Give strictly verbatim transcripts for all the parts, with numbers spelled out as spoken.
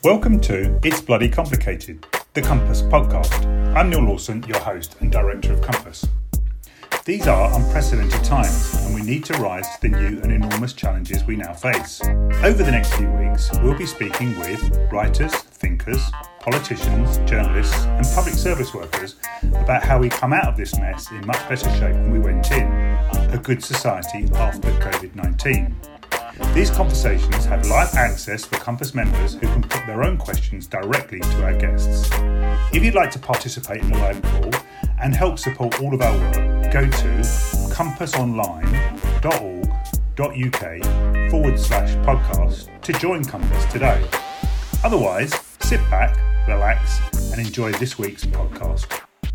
Welcome to It's Bloody Complicated, the Compass podcast. I'm Neil Lawson, your host and director of Compass. These are unprecedented times, and we need to rise to the new and enormous challenges we now face. Over the next few weeks, we'll be speaking with writers, thinkers, politicians, journalists, and public service workers about how we come out of this mess in much better shape than we went in, a good society after covid nineteen. These conversations have live access for Compass members who can put their own questions directly to our guests. If you'd like to participate in the live call and help support all of our work, go to compassonline.org.uk forward slash podcast to join Compass today. Otherwise, sit back, relax, and enjoy this week's podcast.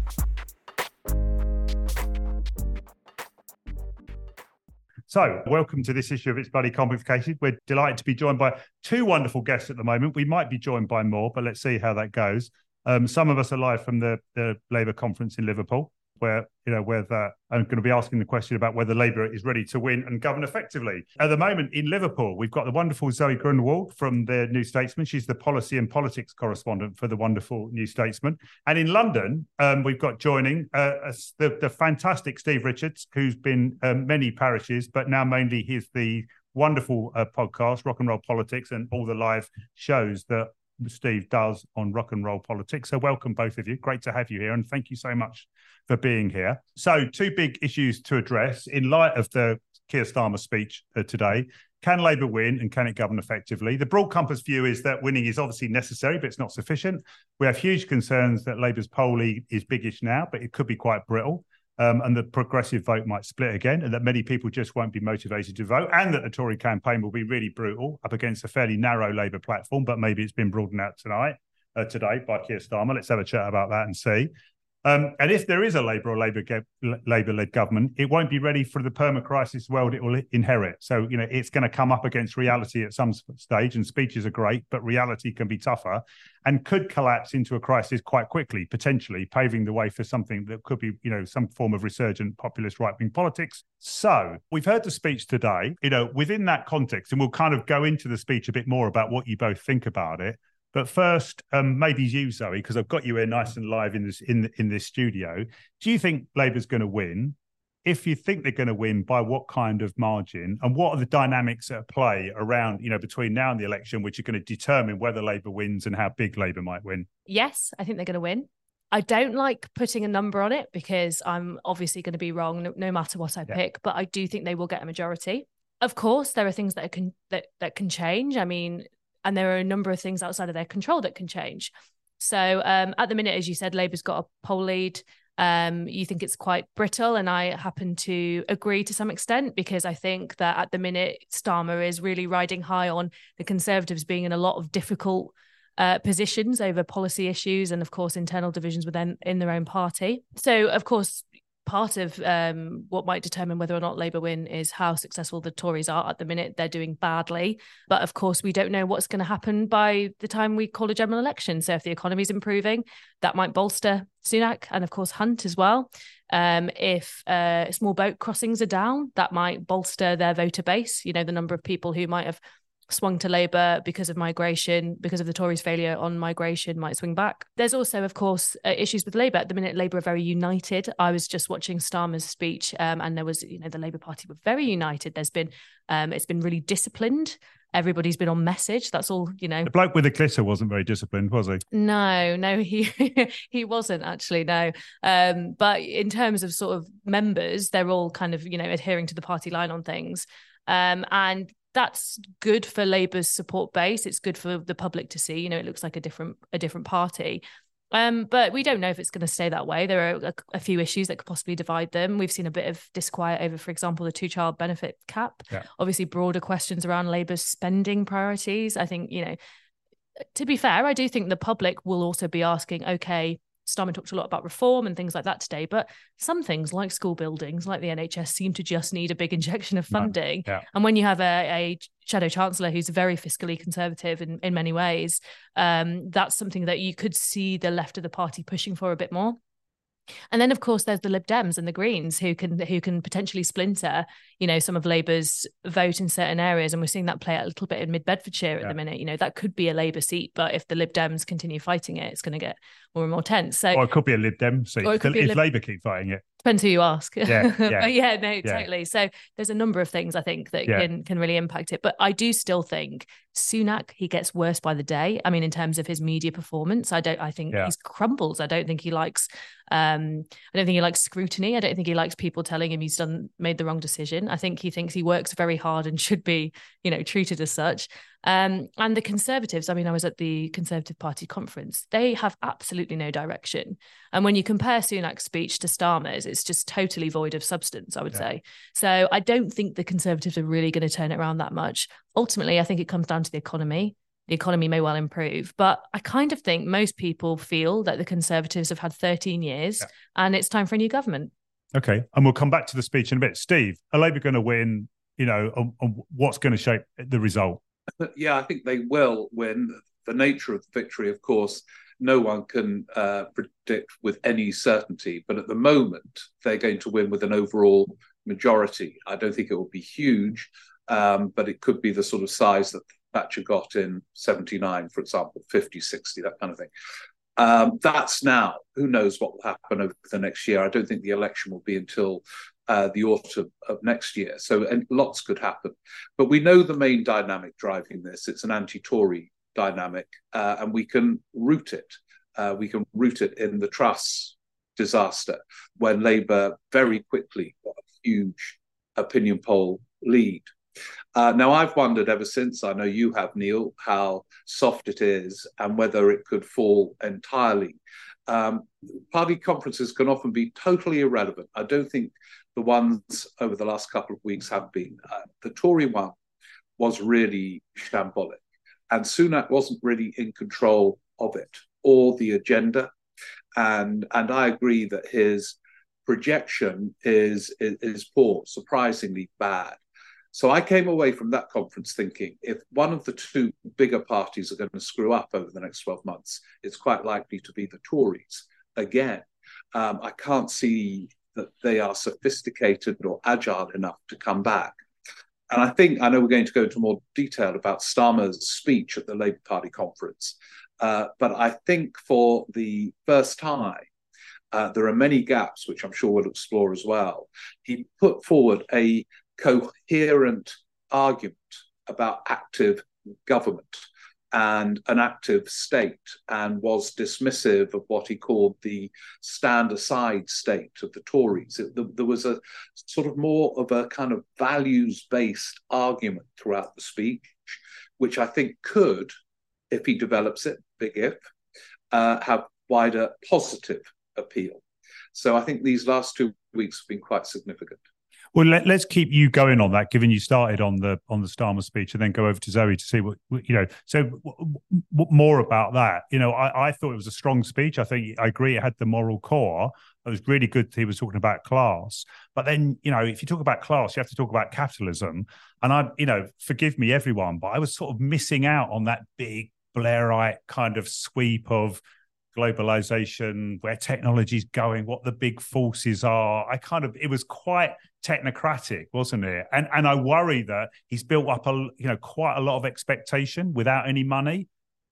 So, welcome to this issue of It's Bloody Complicated. We're delighted to be joined by two wonderful guests at the moment. We might be joined by more, but let's see how that goes. Um, some of us are live from the, the Labour conference in Liverpool, where, you know, where the, I'm going to be asking the question about whether Labour is ready to win and govern effectively. At the moment in Liverpool, we've got the wonderful Zoe Grunewald from the New Statesman. She's the policy and politics correspondent for the wonderful New Statesman. And in London, um, we've got joining uh, the, the fantastic Steve Richards, who's been um, many parishes, but now mainly he's the wonderful uh, podcast, Rock and Roll Politics, and all the live shows that Steve does on Rock and Roll Politics. So welcome both of you. Great to have you here, and thank you so much for being here. So two big issues to address in light of the Keir Starmer speech uh, today. Can Labour win and can it govern effectively? The broad Compass view is that winning is obviously necessary, but it's not sufficient. We have huge concerns that Labour's poll lead is biggish now, but it could be quite brittle. Um, and the progressive vote might split again, and that many people just won't be motivated to vote, and that the Tory campaign will be really brutal up against a fairly narrow Labour platform, but maybe it's been broadened out tonight, uh, today by Keir Starmer. Let's have a chat about that and see. Um, and if there is a Labour or Labour ge- Labour-led government, it won't be ready for the perma-crisis world it will inherit. So, you know, it's going to come up against reality at some stage, and speeches are great, but reality can be tougher and could collapse into a crisis quite quickly, potentially paving the way for something that could be, you know, some form of resurgent populist right-wing politics. So we've heard the speech today, you know, within that context, and we'll kind of go into the speech a bit more about what you both think about it. But first, um, maybe you, Zoe, because I've got you here nice and live in this in in this studio. Do you think Labour's going to win? If you think they're going to win, by what kind of margin? And what are the dynamics at play around, you know, between now and the election, which are going to determine whether Labour wins and how big Labour might win? Yes, I think they're going to win. I don't like putting a number on it because I'm obviously going to be wrong no, no matter what I yeah. pick, but I do think they will get a majority. Of course, there are things that can that, that can change. I mean, and there are a number of things outside of their control that can change. So um, at the minute, as you said, Labour's got a poll lead. Um, you think it's quite brittle, and I happen to agree to some extent, because I think that at the minute, Starmer is really riding high on the Conservatives being in a lot of difficult uh, positions over policy issues and, of course, internal divisions within in their own party. So, of course, part of um, what might determine whether or not Labour win is how successful the Tories are. At the minute, they're doing badly. But of course, we don't know what's going to happen by the time we call a general election. So if the economy is improving, that might bolster Sunak and, of course, Hunt as well. Um, if uh, small boat crossings are down, that might bolster their voter base. You know, the number of people who might have swung to Labour because of migration, because of the Tories' failure on migration, might swing back. There's also, of course, uh, issues with Labour. At the minute, Labour are very united. I was just watching Starmer's speech, um, and there was, you know, the Labour Party were very united. There's been, um, it's been really disciplined. Everybody's been on message. That's all, you know. The bloke with the glitter wasn't very disciplined, was he? No, no, he he wasn't actually, no. Um, but in terms of sort of members, they're all kind of, you know, adhering to the party line on things. Um, and that's good for Labour's support base. It's good for the public to see. You know, it looks like a different a different party. Um, but we don't know if it's going to stay that way. There are a, a few issues that could possibly divide them. We've seen a bit of disquiet over, for example, the two-child benefit cap. Yeah. Obviously, broader questions around Labour's spending priorities. I think, you know, to be fair, I do think the public will also be asking, okay, Starmer talked a lot about reform and things like that today, but some things like school buildings, like the N H S, seem to just need a big injection of funding. Yeah. And when you have a, a shadow chancellor who's very fiscally conservative in, in many ways, um, that's something that you could see the left of the party pushing for a bit more. And then, of course, there's the Lib Dems and the Greens who can who can potentially splinter, you know, some of Labour's vote in certain areas. And we're seeing that play out a little bit in Mid Bedfordshire at yeah. the minute. You know, that could be a Labour seat, but if the Lib Dems continue fighting it, it's going to get more and more tense. So, or it could be a Lib Dem seat if Lib- Labour keep fighting it. Depends who you ask. Yeah, yeah. But yeah, no, yeah. totally. So there's a number of things I think that yeah. can can really impact it. But I do still think Sunak, he gets worse by the day. I mean, in terms of his media performance, I don't. I think yeah. he's crumbles. I don't think he likes. Um, I don't think he likes scrutiny. I don't think he likes people telling him he's done made the wrong decision. I think he thinks he works very hard and should be, you know, treated as such. Um, and the Conservatives, I mean, I was at the Conservative Party conference. They have absolutely no direction. And when you compare Sunak's speech to Starmer's, it's just totally void of substance, I would yeah. say. So I don't think the Conservatives are really going to turn it around that much. Ultimately, I think it comes down to the economy. The economy may well improve, but I kind of think most people feel that the Conservatives have had thirteen years yeah. and it's time for a new government. Okay. And we'll come back to the speech in a bit. Steve, are Labour going to win? You know, and, and what's going to shape the result? Yeah, I think they will win. The nature of the victory, of course, no one can uh, predict with any certainty. But at the moment, they're going to win with an overall majority. I don't think it will be huge, um, but it could be the sort of size that Thatcher got in seventy-nine, for example, fifty, sixty, that kind of thing. Um, that's now. Who knows what will happen over the next year? I don't think the election will be until Uh, the autumn of next year. So and lots could happen. But we know the main dynamic driving this. It's an anti-Tory dynamic, uh, and we can root it. Uh, we can root it in the Truss disaster, when Labour very quickly got a huge opinion poll lead. Uh, now, I've wondered ever since, I know you have, Neil, how soft it is and whether it could fall entirely. Um, party conferences can often be totally irrelevant. I don't think the ones over the last couple of weeks have been. Uh, the Tory one was really shambolic, and Sunak wasn't really in control of it or the agenda. And and I agree that his projection is, is, is poor, surprisingly bad. So I came away from that conference thinking, if one of the two bigger parties are going to screw up over the next twelve months, it's quite likely to be the Tories again. Um, I can't see that they are sophisticated or agile enough to come back. And I think, I know we're going to go into more detail about Starmer's speech at the Labour Party conference, uh, but I think for the first time, uh, there are many gaps, which I'm sure we'll explore as well. He put forward a coherent argument about active government and an active state, and was dismissive of what he called the stand-aside state of the Tories. It, the, there was a sort of more of a kind of values-based argument throughout the speech, which I think could, if he develops it, big if, uh, have wider positive appeal. So I think these last two weeks have been quite significant. Well, let, let's keep you going on that, given you started on the on the Starmer speech, and then go over to Zoe to see what, you know. So w- w- more about that. You know, I, I thought it was a strong speech. I think I agree it had the moral core. It was really good. He was talking about class. But then, you know, if you talk about class, you have to talk about capitalism. And I, you know, forgive me, everyone, but I was sort of missing out on that big Blairite kind of sweep of globalization, where technology's going, what the big forces are. I kind of, it was quite technocratic, wasn't it? And and I worry that he's built up a you know quite a lot of expectation without any money.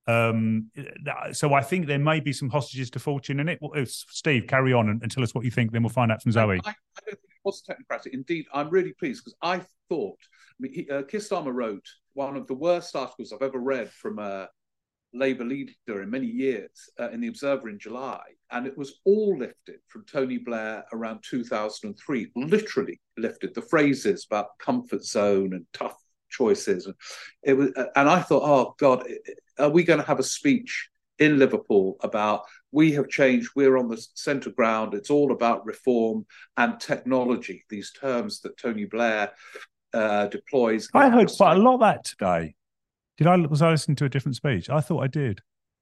Um, so I think there may be some hostages to fortune in it. Well, Steve, carry on and, and tell us what you think. Then we'll find out from Zoe. I, I don't think it was technocratic. Indeed, I'm really pleased, because I thought, I mean, he, uh, Keir Starmer wrote one of the worst articles I've ever read from a Labour leader in many years uh, in the Observer in July, and it was all lifted from Tony Blair around two thousand three, literally lifted. The phrases about comfort zone and tough choices, and it was. And I thought, oh God, are we going to have a speech in Liverpool about we have changed, we're on the centre ground, it's all about reform and technology, these terms that Tony Blair uh, deploys. I heard quite a lot of that today. Did I was I listening to a different speech? I thought I did.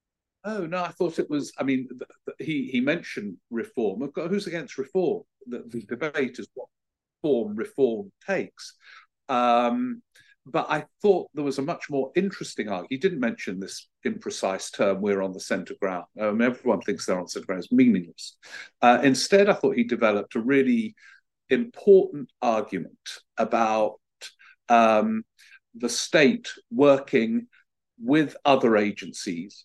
Oh no, I thought it was. I mean, he he mentioned reform. Who's against reform? The, the debate is what form reform takes. Um, but I thought there was a much more interesting argument. He didn't mention this imprecise term, we're on the centre ground. Um, everyone thinks they're on centre ground. It's meaningless. Uh, instead, I thought he developed a really important argument about um, the state working with other agencies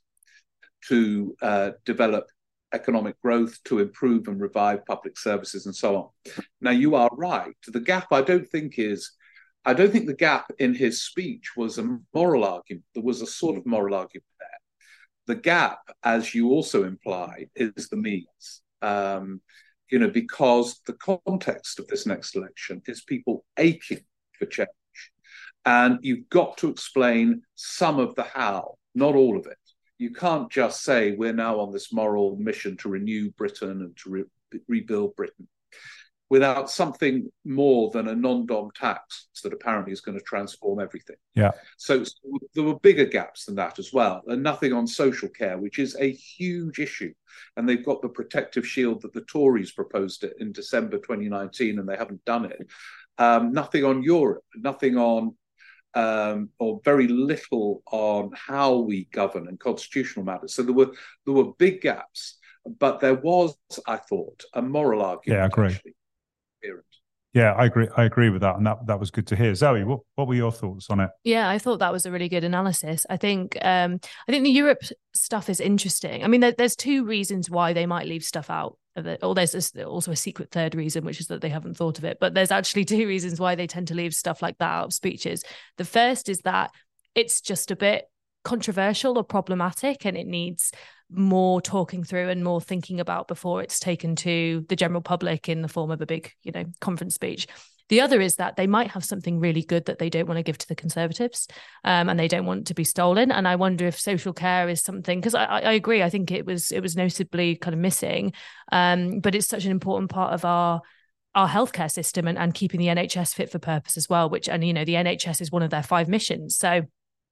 to uh, develop economic growth, to improve and revive public services and so on. Now, you are right. The gap, I don't think is, I don't think the gap in his speech was a moral argument. There was a sort of moral argument there. The gap, as you also imply, is the means. Um, you know, because the context of this next election is people aching for change. And you've got to explain some of the how, not all of it. You can't just say we're now on this moral mission to renew Britain and to re- rebuild Britain without something more than a non-dom tax that apparently is going to transform everything. Yeah. So, so there were bigger gaps than that as well, and nothing on social care, which is a huge issue. And they've got the protective shield that the Tories proposed it in December twenty nineteen, and they haven't done it. Um, nothing on Europe, nothing on Um, or very little on how we govern and constitutional matters. So there were there were big gaps, but there was, I thought, a moral argument. Yeah, I agree. Actually. Yeah, I agree. I agree with that, and that that was good to hear. Zoe, what what were your thoughts on it? Yeah, I thought that was a really good analysis. I think um, I think the Europe stuff is interesting. I mean, there, there's two reasons why they might leave stuff out. Or there's also a secret third reason, which is that they haven't thought of it. But there's actually two reasons why they tend to leave stuff like that out of speeches. The first is that it's just a bit controversial or problematic, and it needs more talking through and more thinking about before it's taken to the general public in the form of a big, you know, conference speech. The other is that they might have something really good that they don't want to give to the Conservatives, um, and they don't want to be stolen. And I wonder if social care is something, because I, I agree, I think it was it was noticeably kind of missing, um, but it's such an important part of our our healthcare system and, and keeping the N H S fit for purpose as well, which, and, you know, the N H S is one of their five missions. So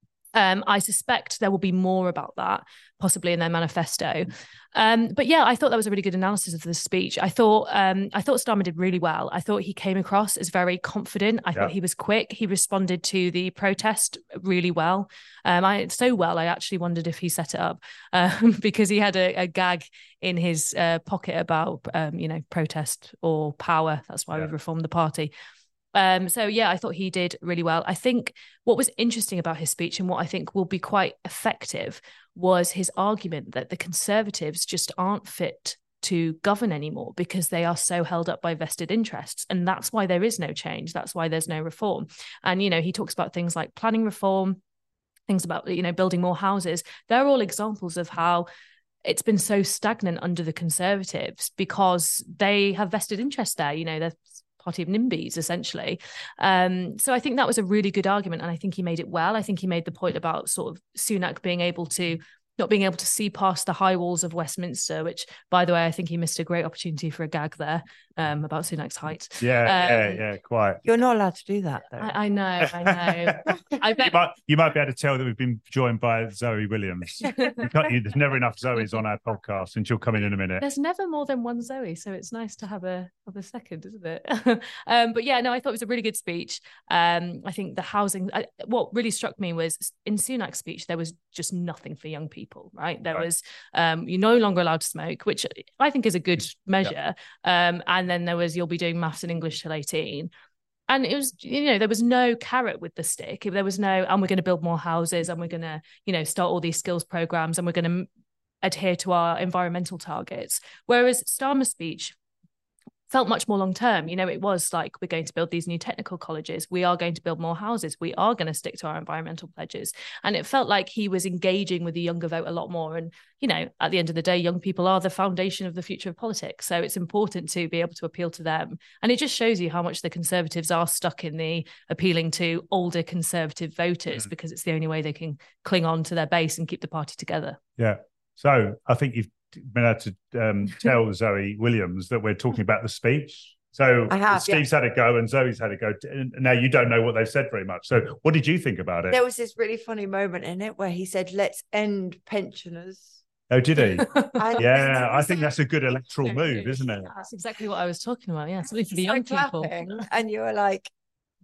Um, I suspect there will be more about that, possibly in their manifesto. Um, but yeah, I thought that was a really good analysis of the speech. I thought um, I thought Starmer did really well. I thought he came across as very confident. I yeah. thought he was quick. He responded to the protest really well. Um, I so well, I actually wondered if he set it up um, because he had a, a gag in his uh, pocket about, um, you know, protest or power. That's why yeah. we reformed the party. Um, so, yeah, I thought he did really well. I think what was interesting about his speech and what I think will be quite effective was his argument that the Conservatives just aren't fit to govern anymore because they are so held up by vested interests. And that's why there is no change. That's why there's no reform. And, you know, he talks about things like planning reform, things about, you know, building more houses. They're all examples of how it's been so stagnant under the Conservatives because they have vested interest there. You know, they're party of NIMBYs, essentially. Um, so I think that was a really good argument, and I think he made it well. I think he made the point about sort of Sunak being able to, not being able to see past the high walls of Westminster, which, by the way, I think he missed a great opportunity for a gag there um, about Sunak's height. Yeah, um, yeah, yeah, quite. You're not allowed to do that, though. I, I know, I know. I bet... you, might, you might be able to tell that we've been joined by Zoe Williams. you can't, you, there's never enough Zoes on our podcast, and she'll come in in a minute. There's never more than one Zoe, so it's nice to have a have a second, isn't it? um, but yeah, no, I thought it was a really good speech. Um, I think the housing, I, what really struck me was in Sunak's speech, there was just nothing for young people, right? There right. was, um, you're no longer allowed to smoke, which I think is a good measure. Yeah. Um, and then there was, you'll be doing maths and English till eighteen. And it was, you know, there was no carrot with the stick. There was no, and we're going to build more houses and we're going to, you know, start all these skills programs and we're going to adhere to our environmental targets. Whereas Starmer's speech felt much more long term. You know, it was like, we're going to build these new technical colleges. We are going to build more houses. We are going to stick to our environmental pledges. And it felt like he was engaging with the younger vote a lot more. And, you know, at the end of the day, young people are the foundation of the future of politics. So it's important to be able to appeal to them. And it just shows you how much the Conservatives are stuck in the appealing to older Conservative voters mm. because it's the only way they can cling on to their base and keep the party together. Yeah. So I think you've been able to um, tell Zoe Williams that we're talking about the speech. So I have, Steve's yeah. had a go and Zoe's had a go. And now you don't know what they've said very much. So what did you think about it? There was this really funny moment in it where he said, let's end pensioners. Oh, did he? And yeah, I think that's a good electoral move, isn't it? That's exactly what I was talking about. Yeah, something for the young like people. Clapping, and you were like,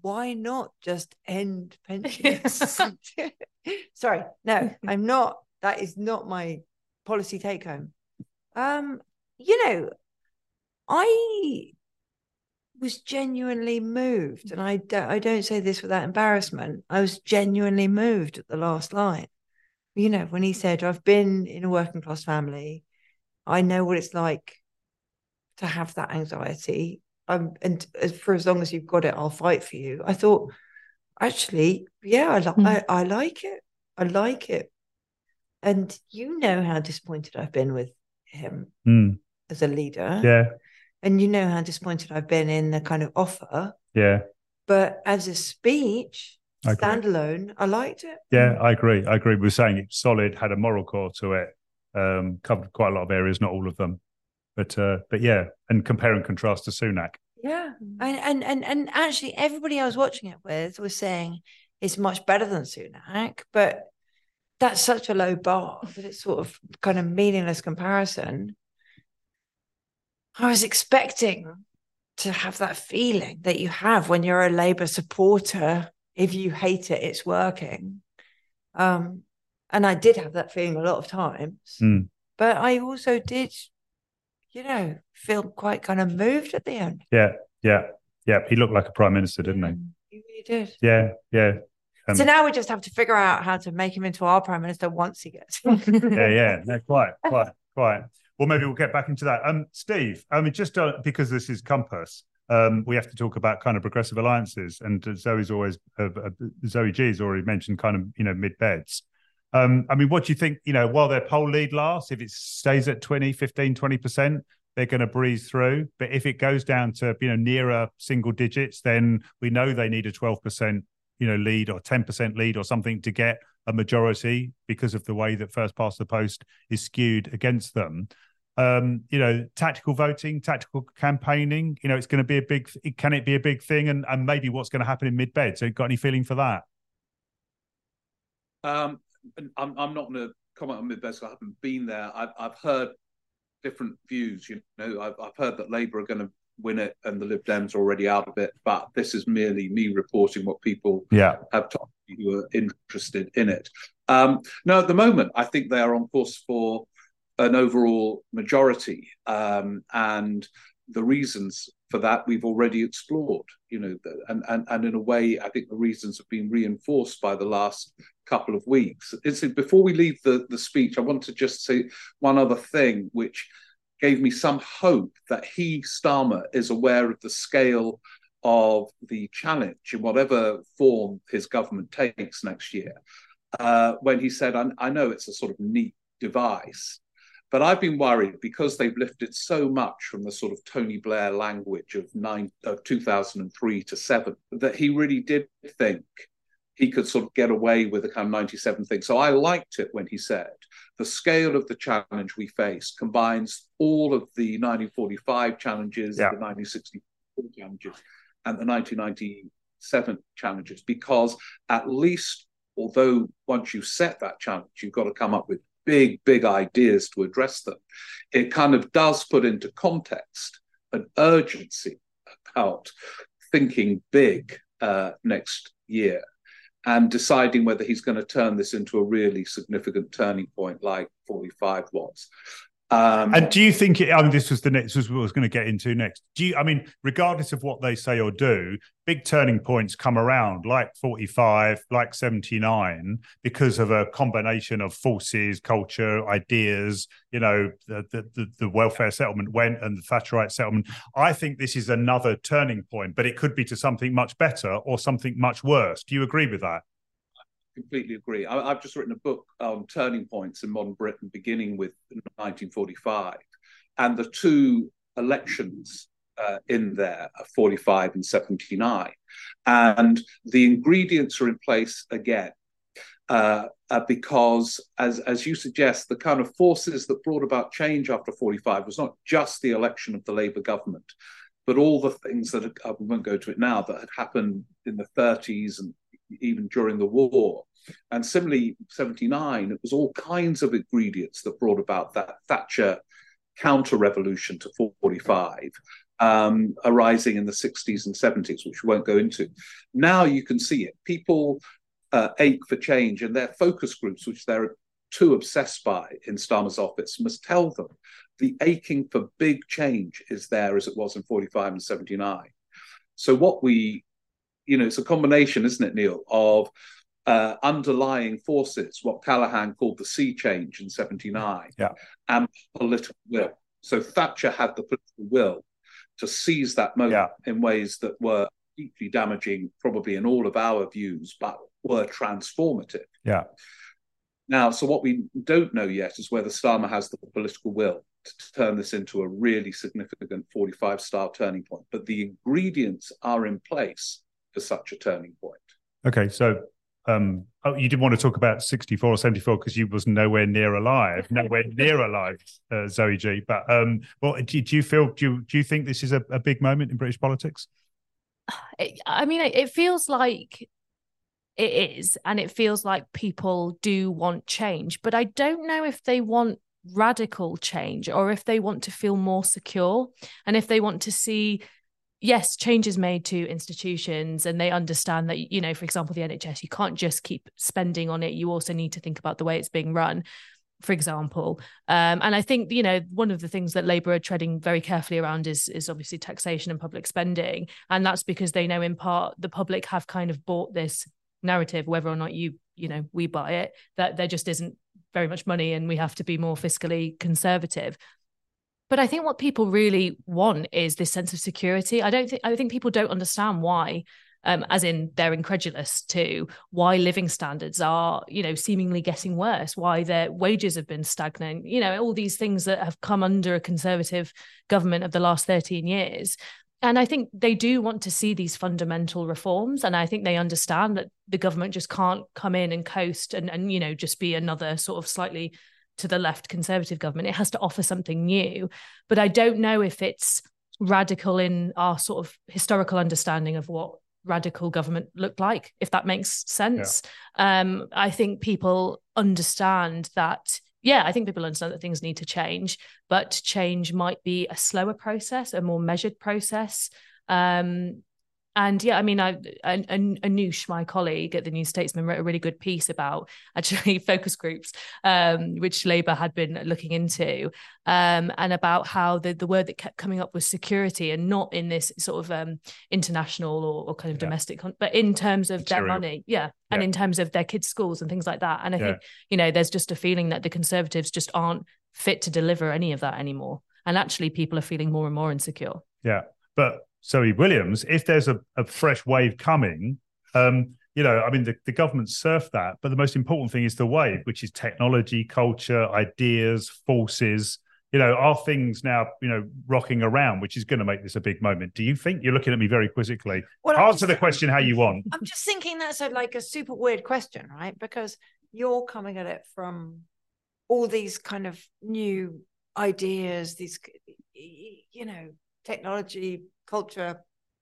why not just end pensions? Sorry, no, I'm not. That is not my policy take home. Um, you know, I was genuinely moved, and I don't, I don't say this without embarrassment. I was genuinely moved at the last line. You know, when he said, I've been in a working class family, I know what it's like to have that anxiety. Um, and for as long as you've got it, I'll fight for you. I thought, actually, yeah, I, li- mm. I, I like it. I like it. And you know how disappointed I've been with him mm. as a leader. Yeah. And you know how disappointed I've been in the kind of offer. Yeah. But as a speech, I standalone, I liked it. Yeah, I agree. I agree. We were saying it's solid, had a moral core to it, um, covered quite a lot of areas, not all of them. But uh, but yeah, and compare and contrast to Sunak. Yeah. And, and and and actually everybody I was watching it with was saying it's much better than Sunak, but that's such a low bar that it's sort of kind of meaningless comparison. I was expecting to have that feeling that you have when you're a Labour supporter. If you hate it, it's working. Um, and I did have that feeling a lot of times. Mm. But I also did, you know, feel quite kind of moved at the end. Yeah, yeah, yeah. He looked like a prime minister, didn't he? He really did. Yeah, yeah. Um, so now we just have to figure out how to make him into our prime minister once he gets. yeah, yeah. No, quite, quite, quite. Well, maybe we'll get back into that. Um, Steve, I mean, just uh, because this is Compass, um, we have to talk about kind of progressive alliances. And uh, Zoe's always, uh, uh, Zoe G's already mentioned kind of, you know, mid-beds. Um, I mean, what do you think, you know, while their poll lead lasts, if it stays at twenty, fifteen, twenty percent, they're going to breeze through. But if it goes down to, you know, nearer single digits, then we know they need a twelve percent, you know, lead or ten percent lead or something to get a majority because of the way that first past the post is skewed against them. Um, you know, tactical voting, tactical campaigning, you know, it's going to be a big, can it be a big thing? And, and maybe what's going to happen in mid-bed? So got any feeling for that? Um, I'm, I'm not going to comment on mid-bed, so I haven't been there. I've, I've heard different views, you know, I've, I've heard that Labour are going to win it and the Lib Dems are already out of it, but this is merely me reporting what people yeah. have told me who are interested in it. Um, no, at the moment, I think they are on course for an overall majority, um, and the reasons for that we've already explored, you know, and, and, and in a way, I think the reasons have been reinforced by the last couple of weeks. It's, before we leave the, the speech, I want to just say one other thing, which gave me some hope that he, Starmer, is aware of the scale of the challenge in whatever form his government takes next year, uh, when he said, I, I know it's a sort of neat device, but I've been worried because they've lifted so much from the sort of Tony Blair language of, nine, of two thousand three to seven, that he really did think he could sort of get away with a kind of ninety-seven thing. So I liked it when he said, the scale of the challenge we face combines all of the nineteen forty-five challenges, yeah. the nineteen sixty-four challenges, and the nineteen ninety-seven challenges, because at least, although once you set that challenge, you've got to come up with big, big ideas to address them. It kind of does put into context an urgency about thinking big uh, next year and deciding whether he's going to turn this into a really significant turning point like forty-five was. Um, and do you think it, I mean, this was the next, this was what I was going to get into next. Do you, I mean, regardless of what they say or do, big turning points come around like forty-five, like seventy-nine, because of a combination of forces, culture, ideas, you know, the, the, the welfare settlement went and the Thatcherite settlement. I think this is another turning point, but it could be to something much better or something much worse. Do you agree with that? Completely agree. I, I've just written a book on turning points in modern Britain, beginning with nineteen forty-five, and the two elections uh, in there are forty-five and seventy-nine, and the ingredients are in place again uh, uh, because, as as you suggest, the kind of forces that brought about change after forty-five was not just the election of the Labour government, but all the things that had, I won't go to it now, that had happened in the thirties and even during the war. And similarly, seventy-nine, it was all kinds of ingredients that brought about that Thatcher counter-revolution to forty-five, um, arising in the sixties and seventies, which we won't go into. Now you can see it. People uh, ache for change, and their focus groups, which they're too obsessed by in Starmer's office, must tell them the aching for big change is there as it was in forty-five and seventy-nine. So what we, you know, it's a combination, isn't it, Neil, of uh, underlying forces, what Callaghan called the sea change in seventy-nine, yeah. and political will. So Thatcher had the political will to seize that moment yeah. in ways that were deeply damaging, probably in all of our views, but were transformative. Yeah. Now, so what we don't know yet is whether Starmer has the political will to turn this into a really significant forty-five style turning point. But the ingredients are in place for such a turning point. Okay, so um, oh, you didn't want to talk about sixty-four or seventy-four because you was nowhere near alive, nowhere near alive, uh, Zoe G. But um, well, do, do you feel? Do you, do you think this is a, a big moment in British politics? I mean, it feels like it is, and it feels like people do want change, but I don't know if they want radical change or if they want to feel more secure, and if they want to see, yes, changes made to institutions, and they understand that, you know, for example, the N H S, you can't just keep spending on it. You also need to think about the way it's being run, for example. Um, and I think, you know, one of the things that Labour are treading very carefully around is, is obviously taxation and public spending. And that's because they know in part the public have kind of bought this narrative, whether or not you, you know, we buy it, that there just isn't very much money and we have to be more fiscally conservative. But I think what people really want is this sense of security. I don't think, I think people don't understand why, um, as in they're incredulous to why living standards are, you know, seemingly getting worse, why their wages have been stagnant, you know, all these things that have come under a Conservative government of the last thirteen years. And I think they do want to see these fundamental reforms. And I think they understand that the government just can't come in and coast and, and, you know, just be another sort of slightly to the left Conservative government. It has to offer something new. But I don't know if it's radical in our sort of historical understanding of what radical government looked like, if that makes sense. Yeah. Um, I think people understand that, yeah, I think people understand that things need to change, but change might be a slower process, a more measured process. Um, and yeah, I mean, I, Anoush, my colleague at the New Statesman, wrote a really good piece about actually focus groups, um, which Labour had been looking into, um, and about how the, the word that kept coming up was security, and not in this sort of um, international or, or kind of yeah. domestic, but in terms of Material. their money. Yeah. And yeah. in terms of their kids' schools and things like that. And I yeah. think, you know, there's just a feeling that the Conservatives just aren't fit to deliver any of that anymore. And actually people are feeling more and more insecure. Yeah. But Zoe Williams, if there's a, a fresh wave coming, um, you know, I mean, the, the government surfed that, but the most important thing is the wave, which is technology, culture, ideas, forces. You know, are things now, you know, rocking around, which is going to make this a big moment? Do you think? You're looking at me very quizzically. Well, Answer just, the question how you want. I'm just thinking that's a, like a super weird question, right? Because you're coming at it from all these kind of new ideas, these, you know, technology, culture.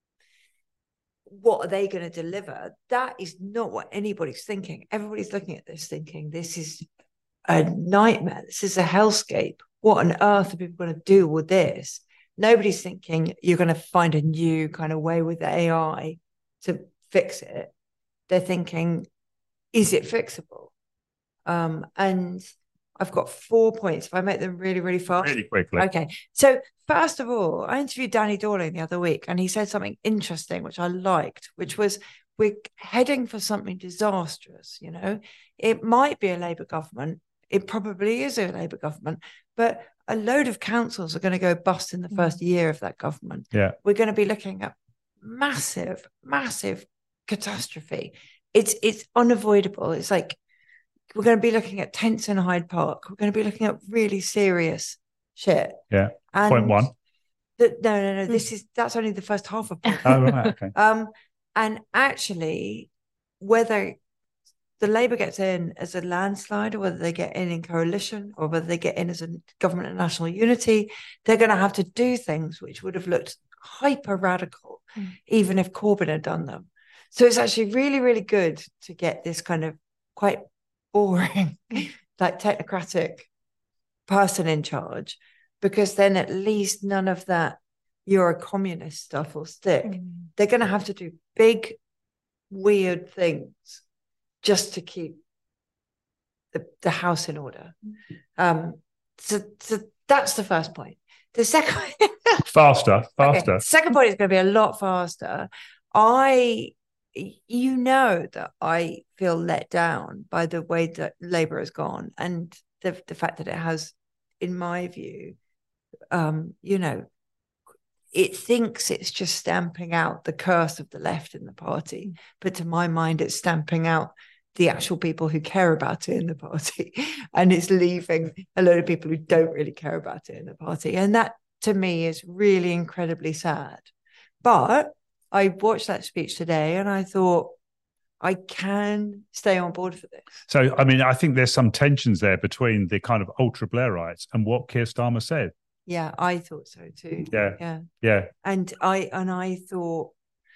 What are they going to deliver? That is not what anybody's thinking. Everybody's looking at this thinking, this is a nightmare. This is a hellscape. What on earth are people going to do with this? Nobody's thinking you're going to find a new kind of way with A I to fix it. They're thinking, is it fixable? Um, and I've got four points. If I make them really, really fast. Really quickly. Okay. So first of all, I interviewed Danny Dorling the other week, and he said something interesting, which I liked, which was we're heading for something disastrous. You know, it might be a Labour government. It probably is a Labour government, but a load of councils are going to go bust in the first year of that government. Yeah. We're going to be looking at massive, massive catastrophe. It's it's unavoidable. It's like we're going to be looking at tents in Hyde Park. We're going to be looking at really serious shit. Yeah. And point one. The, no, no, no. This is that's only the first half of it. Oh, right. Okay. Um, and actually, whether the Labour gets in as a landslide, or whether they get in in coalition, or whether they get in as a government of national unity, they're going to have to do things which would have looked hyper radical, mm. even if Corbyn had done them. So it's actually really, really good to get this kind of quite boring, like technocratic person in charge, because then at least none of that you're a communist stuff will stick. Mm. They're going to have to do big, weird things just to keep the, the house in order. Um, so, so that's the first point. The second faster, faster. Okay, second point is going to be a lot faster. I, you know, that I feel let down by the way that Labour has gone, and the the fact that it has, in my view, um, you know, it thinks it's just stamping out the curse of the left in the party, but to my mind, it's stamping out the actual people who care about it in the party, and it's leaving a load of people who don't really care about it in the party. And that, to me, is really incredibly sad. But I watched that speech today and I thought, I can stay on board for this. So, I mean, I think there's some tensions there between the kind of ultra Blairites and what Keir Starmer said. Yeah, I thought so too. Yeah, yeah, yeah. And I and I thought,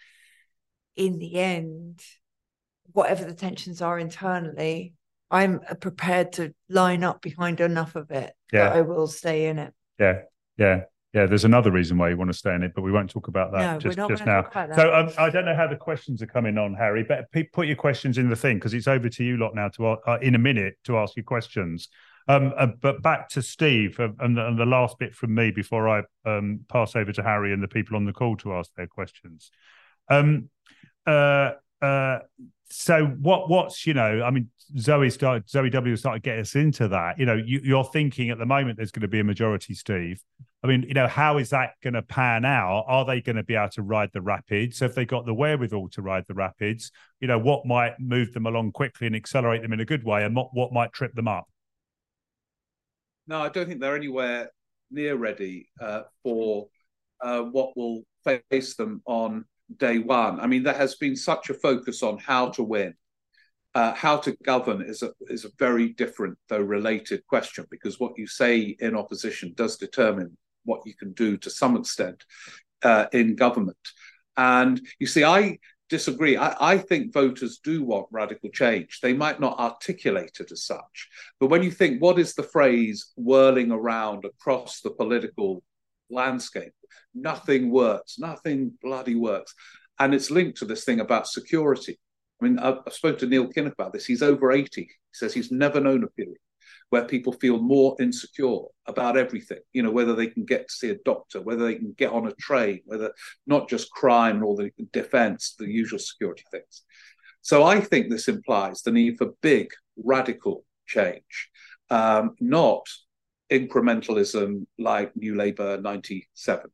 in the end, whatever the tensions are internally, I'm prepared to line up behind enough of it yeah. that I will stay in it. Yeah, yeah, yeah. There's another reason why you want to stay in it, but we won't talk about that no, just, we're not just now. now. So um, I don't know how the questions are coming on, Harry, but put your questions in the thing, because it's over to you lot now to uh, in a minute to ask your questions. Um, uh, but back to Steve uh, and, the, and the last bit from me before I um, pass over to Harry and the people on the call to ask their questions. Um, uh, uh, so what? What's you know? I mean, Zoe started. Zoe W started getting us into that. You know, you, you're thinking at the moment there's going to be a majority, Steve. I mean, you know, how is that going to pan out? Are they going to be able to ride the Rapids? Have they got the wherewithal to ride the Rapids? You know, what might move them along quickly and accelerate them in a good way, and what, what might trip them up? No, I don't think they're anywhere near ready uh, for uh, what will face them on day one. I mean, there has been such a focus on how to win. Uh, how to govern is a is a very different, though related, question, because what you say in opposition does determine what you can do to some extent uh, in government. And you see, I disagree. I, I think voters do want radical change. They might not articulate it as such, but when you think, what is the phrase whirling around across the political landscape? Nothing works. Nothing bloody works. And it's linked to this thing about security. I mean, I, I spoke to Neil Kinnock about this. He's over eighty. He says he's never known a period where people feel more insecure about everything, you know, whether they can get to see a doctor, whether they can get on a train, whether not just crime and all the defense, the usual security things. So I think this implies the need for big, radical change, um, not incrementalism like New Labour ninety-seven.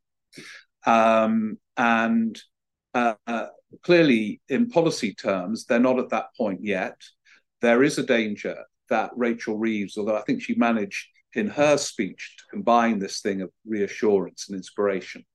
Um, and uh, uh, clearly, in policy terms, they're not at that point yet. There is a danger that Rachel Reeves, although I think she managed in her speech to combine this thing of reassurance and inspiration,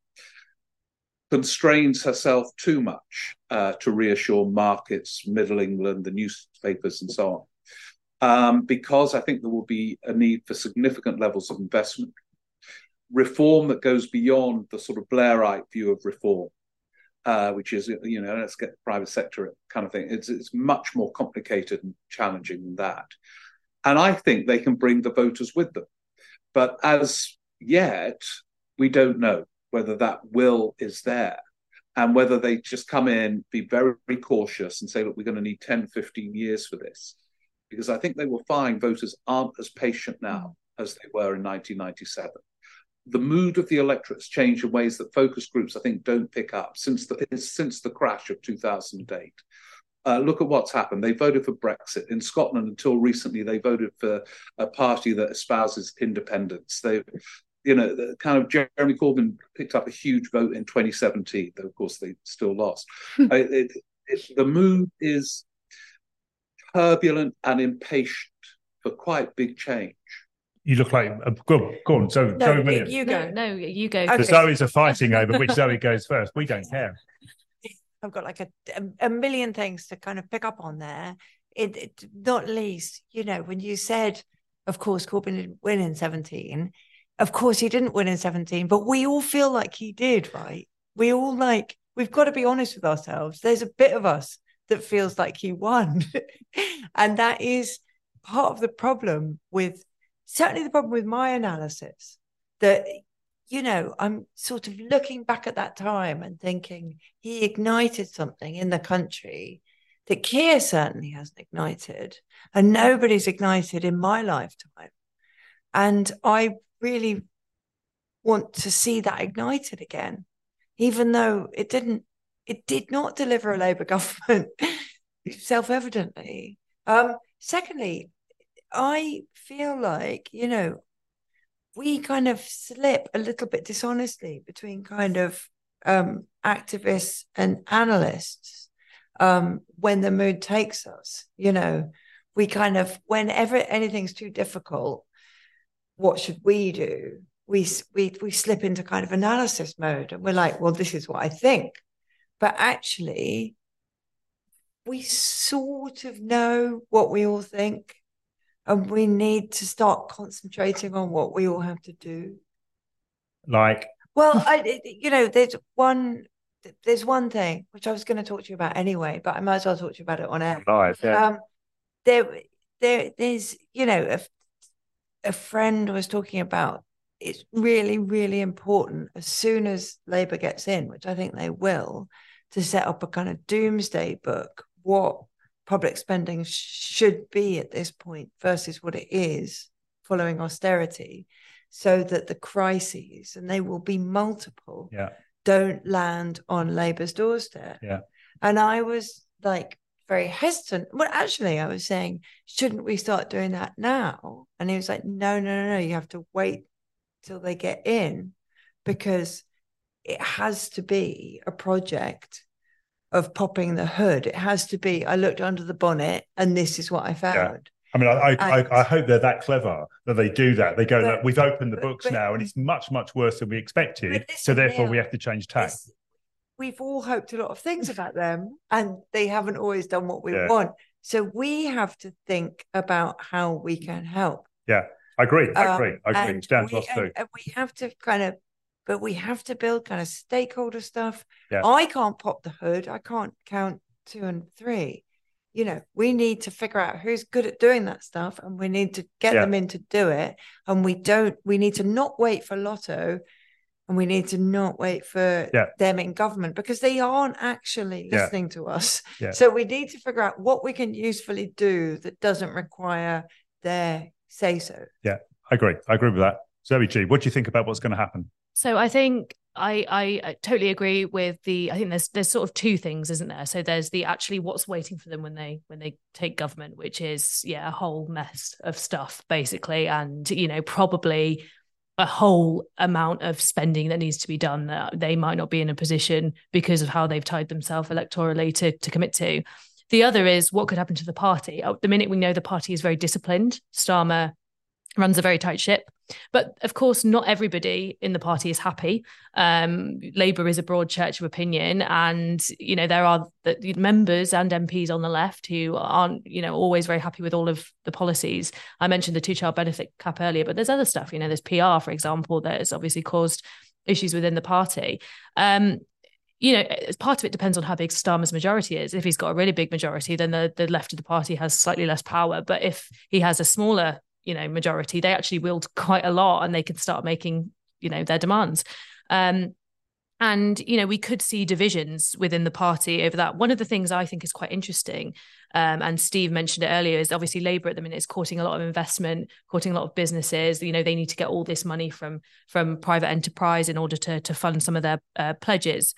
constrains herself too much uh, to reassure markets, Middle England, the newspapers, and so on. Um, because I think there will be a need for significant levels of investment, reform that goes beyond the sort of Blairite view of reform, uh, which is, you know, let's get the private sector kind of thing. It's, it's much more complicated and challenging than that. And I think they can bring the voters with them. But as yet, we don't know whether that will is there and whether they just come in, be very, very cautious and say, look, we're going to need ten, fifteen years for this. Because I think they will find voters aren't as patient now as they were in nineteen ninety-seven. The mood of the electorate has changed in ways that focus groups, I think, don't pick up since the, since the crash of two thousand eight. Uh, look at what's happened. They voted for Brexit. In Scotland, until recently, they voted for a party that espouses independence. They, you know, the kind of Jeremy Corbyn picked up a huge vote in twenty seventeen, though, of course, they still lost. it, it, it, the mood is turbulent and impatient for quite big change. You look like a go, go on. So no, Zoe Williams. You go. No, no you go. Okay. The Zoes are fighting over which Zoe goes first. We don't care. I've got like a, a million things to kind of pick up on there. It, it not least, you know, when you said, of course, Corbyn didn't win in seventeen. Of course, he didn't win in seventeen, but we all feel like he did, right? We all like, we've got to be honest with ourselves. There's a bit of us that feels like he won. And that is part of the problem with, certainly the problem with my analysis, that you know, I'm sort of looking back at that time and thinking he ignited something in the country that Keir certainly hasn't ignited, and nobody's ignited in my lifetime. And I really want to see that ignited again, even though it didn't, it did not deliver a Labour government, self-evidently. Um, secondly, I feel like, you know, we kind of slip a little bit dishonestly between kind of um, activists and analysts um, when the mood takes us. You know, we kind of, whenever anything's too difficult, what should we do? We, we, we slip into kind of analysis mode, and we're like, well, this is what I think. But actually, we sort of know what we all think. And we need to start concentrating on what we all have to do. Like, well, I, you know, there's one, there's one thing which I was going to talk to you about anyway, but I might as well talk to you about it on air. Live, yeah. Um, there, there, there's, you know, a, a friend was talking about it's really, really important as soon as Labour gets in, which I think they will, to set up a kind of doomsday book. What public spending should be at this point versus what it is following austerity, so that the crises, and they will be multiple, yeah. don't land on Labour's doorstep. Yeah. And I was like very hesitant. Well, actually, I was saying, shouldn't we start doing that now? And he was like, no, no, no, no, you have to wait till they get in, because it has to be a project of popping the hood. It has to be, I looked under the bonnet and this is what I found. Yeah. I mean, I I, and, I I hope they're that clever that they do that. They go, but, look, we've opened the books but, now and it's much, much worse than we expected. Listen, so therefore Neil, we have to change tack. We've all hoped a lot of things about them and they haven't always done what we yeah. want. So we have to think about how we can help. Yeah, I agree. I agree. Um, I agree. It's down we, to us too. And, and we have to kind of, but we have to build kind of stakeholder stuff. Yeah. I can't pop the hood. I can't count two and three. You know, we need to figure out who's good at doing that stuff, and we need to get yeah. them in to do it. And we don't, we need to not wait for Lotto, and we need to not wait for yeah. them in government, because they aren't actually listening yeah. to us. Yeah. So we need to figure out what we can usefully do that doesn't require their say so. Yeah, I agree. I agree with that. Zoe G, what do you think about what's going to happen? So I think I, I I totally agree with the, I think there's there's sort of two things, isn't there? So there's the actually what's waiting for them when they when they take government, which is, yeah, a whole mess of stuff, basically. And, you know, probably a whole amount of spending that needs to be done that they might not be in a position because of how they've tied themselves electorally to, to commit to. The other is what could happen to the party. At the minute, we know the party is very disciplined. Starmer runs a very tight ship. But of course, not everybody in the party is happy. Um, Labour is a broad church of opinion. And, you know, there are the members and M Ps on the left who aren't, you know, always very happy with all of the policies. I mentioned the two-child benefit cap earlier, but there's other stuff. You know, there's P R, for example, that has obviously caused issues within the party. Um, you know, part of it depends on how big Starmer's majority is. If he's got a really big majority, then the, the left of the party has slightly less power. But if he has a smaller, you know, majority, they actually wield quite a lot and they can start making, you know, their demands. Um, and, you know, we could see divisions within the party over that. One of the things I think is quite interesting, um, and Steve mentioned it earlier, is obviously Labour at the minute is courting a lot of investment, courting a lot of businesses. You know, they need to get all this money from, from private enterprise in order to, to fund some of their uh, pledges.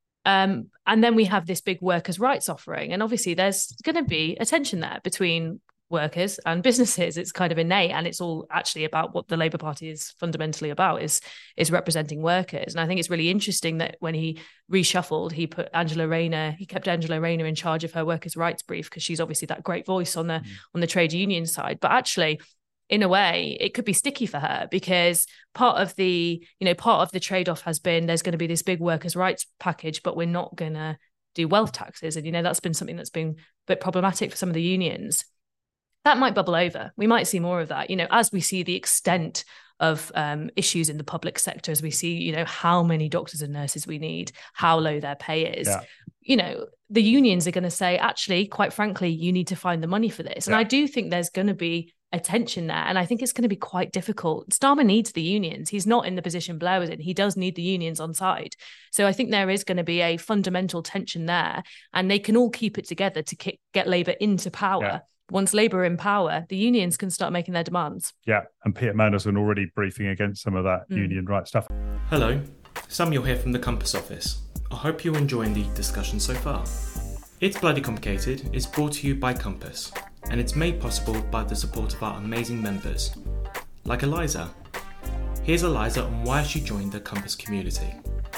Um, and then we have this big workers' rights offering. And obviously there's going to be a tension there between workers and businesses. It's kind of innate, and it's all actually about what the Labour Party is fundamentally about, is is representing workers. And I think it's really interesting that when he reshuffled, he put Angela Rayner, he kept Angela Rayner in charge of her workers' rights brief, because she's obviously that great voice on the mm. on the trade union side. But actually, in a way, it could be sticky for her, because part of the, you know, part of the trade-off has been there's going to be this big workers' rights package, but we're not going to do wealth taxes. And, you know, that's been something that's been a bit problematic for some of the unions. That might bubble over. We might see more of that, you know, as we see the extent of um, issues in the public sector, as we see, you know, how many doctors and nurses we need, how low their pay is. Yeah. You know, the unions are going to say, actually, quite frankly, you need to find the money for this. And yeah. I do think there's going to be a tension there. And I think it's going to be quite difficult. Starmer needs the unions. He's not in the position Blair was in. He does need the unions on side. So I think there is going to be a fundamental tension there, and they can all keep it together to kick, get Labour into power. Yeah. Once Labour are in power, the unions can start making their demands. Yeah, and Peter Mandelson already briefing against some of that mm. union right stuff. Hello, Samuel here from the Compass office. I hope you're enjoying the discussion so far. It's Bloody Complicated is brought to you by Compass, and it's made possible by the support of our amazing members, like Eliza. Here's Eliza on why she joined the Compass community.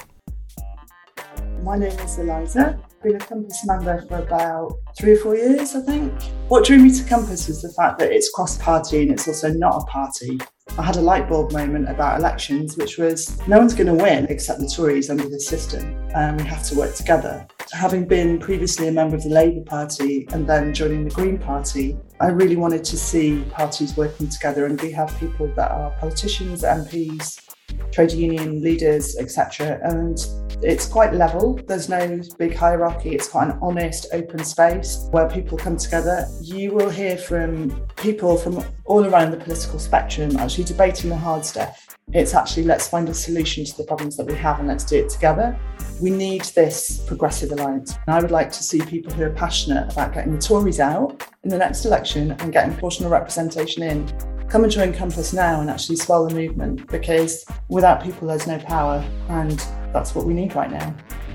My name is Eliza. I've been a Compass member for about three or four years, I think. What drew me to Compass was the fact that it's cross-party and it's also not a party. I had a light bulb moment about elections, which was no one's going to win except the Tories under this system, and we have to work together. Having been previously a member of the Labour Party and then joining the Green Party, I really wanted to see parties working together, and we have people that are politicians, M Ps, trade union leaders, et cetera. And it's quite level. There's no big hierarchy. It's quite an honest, open space where people come together. You will hear from people from all around the political spectrum actually debating the hard stuff. It's actually, let's find a solution to the problems that we have and let's do it together. We need this progressive alliance. And I would like to see people who are passionate about getting the Tories out in the next election and getting proportional representation in. Come and join Compass now and actually swell the movement, because without people there's no power, and that's what we need right now.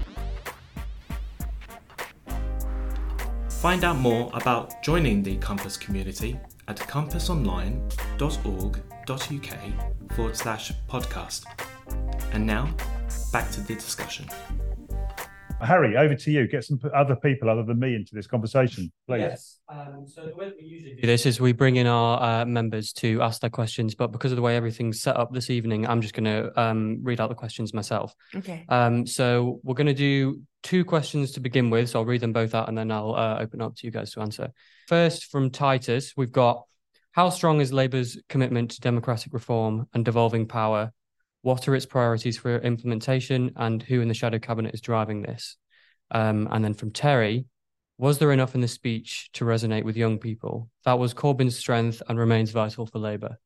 Find out more about joining the Compass community at compassonline.org.uk forward slash podcast. And now, back to the discussion. Harry, over to you. Get some other people other than me into this conversation, please. Yes. Um, so the way that we usually do this is we bring in our uh, members to ask their questions, but because of the way everything's set up this evening, I'm just going to um, read out the questions myself. Okay. Um, so we're going to do two questions to begin with. So I'll read them both out and then I'll uh, open up to you guys to answer. First, from Titus, we've got, how strong is Labour's commitment to democratic reform and devolving power? What are its priorities for implementation, and who in the shadow cabinet is driving this? Um, and then from Terry, was there enough in the speech to resonate with young people? That was Corbyn's strength and remains vital for Labour.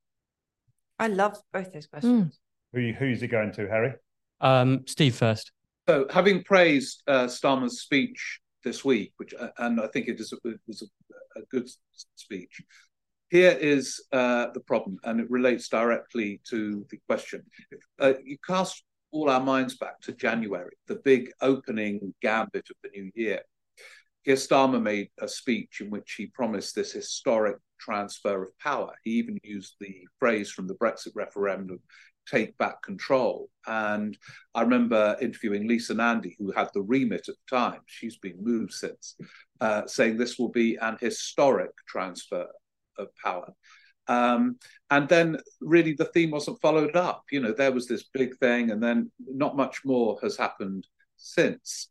I love both those questions. Mm. Who, who's it going to, Harry? Um, Steve first. So, having praised uh, Starmer's speech this week, which uh, and I think it, is, it was a, a good speech, here is uh, the problem, and it relates directly to the question. Uh, you cast all our minds back to January, the big opening gambit of the new year. Keir Starmer made a speech in which he promised this historic transfer of power. He even used the phrase from the Brexit referendum, take back control. And I remember interviewing Lisa Nandy, who had the remit at the time, she's been moved since, uh, saying this will be an historic transfer of power. Um, and then really the theme wasn't followed up. You know, there was this big thing and then not much more has happened since.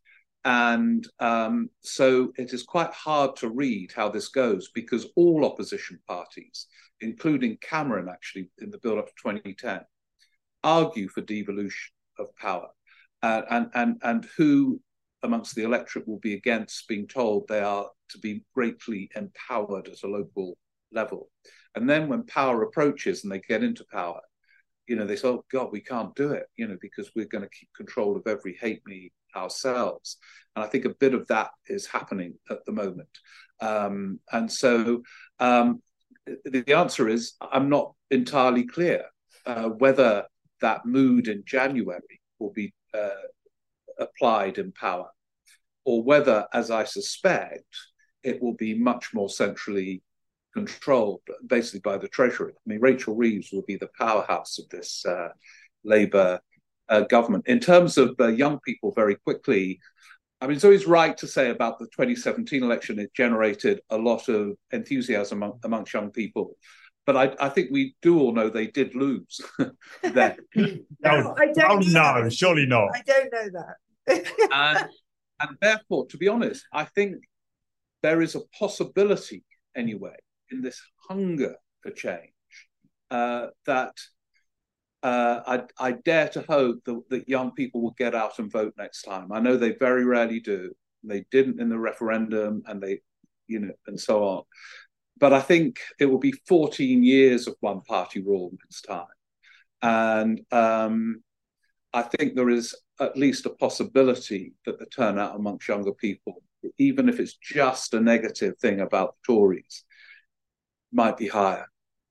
And um, so it is quite hard to read how this goes, because all opposition parties, including Cameron actually in the build-up to twenty ten, argue for devolution of power. Uh, and, and, and who amongst the electorate will be against being told they are to be greatly empowered at a local level. And then when power approaches and they get into power, you know, they say, oh God, we can't do it, you know, because we're going to keep control of every halfpenny ourselves. And I think a bit of that is happening at the moment. Um, and so um, the, the answer is, I'm not entirely clear uh, whether that mood in January will be uh, applied in power, or whether, as I suspect, it will be much more centrally controlled, basically by the Treasury. I mean, Rachel Reeves will be the powerhouse of this uh, Labour uh, government. In terms of uh, young people, very quickly, I mean, it's always right to say about the twenty seventeen election, it generated a lot of enthusiasm among, amongst young people. But I, I think we do all know they did lose then. no, I don't oh, no, that. Surely not. I don't know that. and, and therefore, to be honest, I think there is a possibility anyway, in this hunger for change, uh, that uh, I, I dare to hope that, that young people will get out and vote next time. I know they very rarely do. They didn't in the referendum, and they, you know, and so on. but I think it will be fourteen years of one-party rule next time. And um, I think there is at least a possibility that the turnout amongst younger people, even if it's just a negative thing about the Tories, might be higher.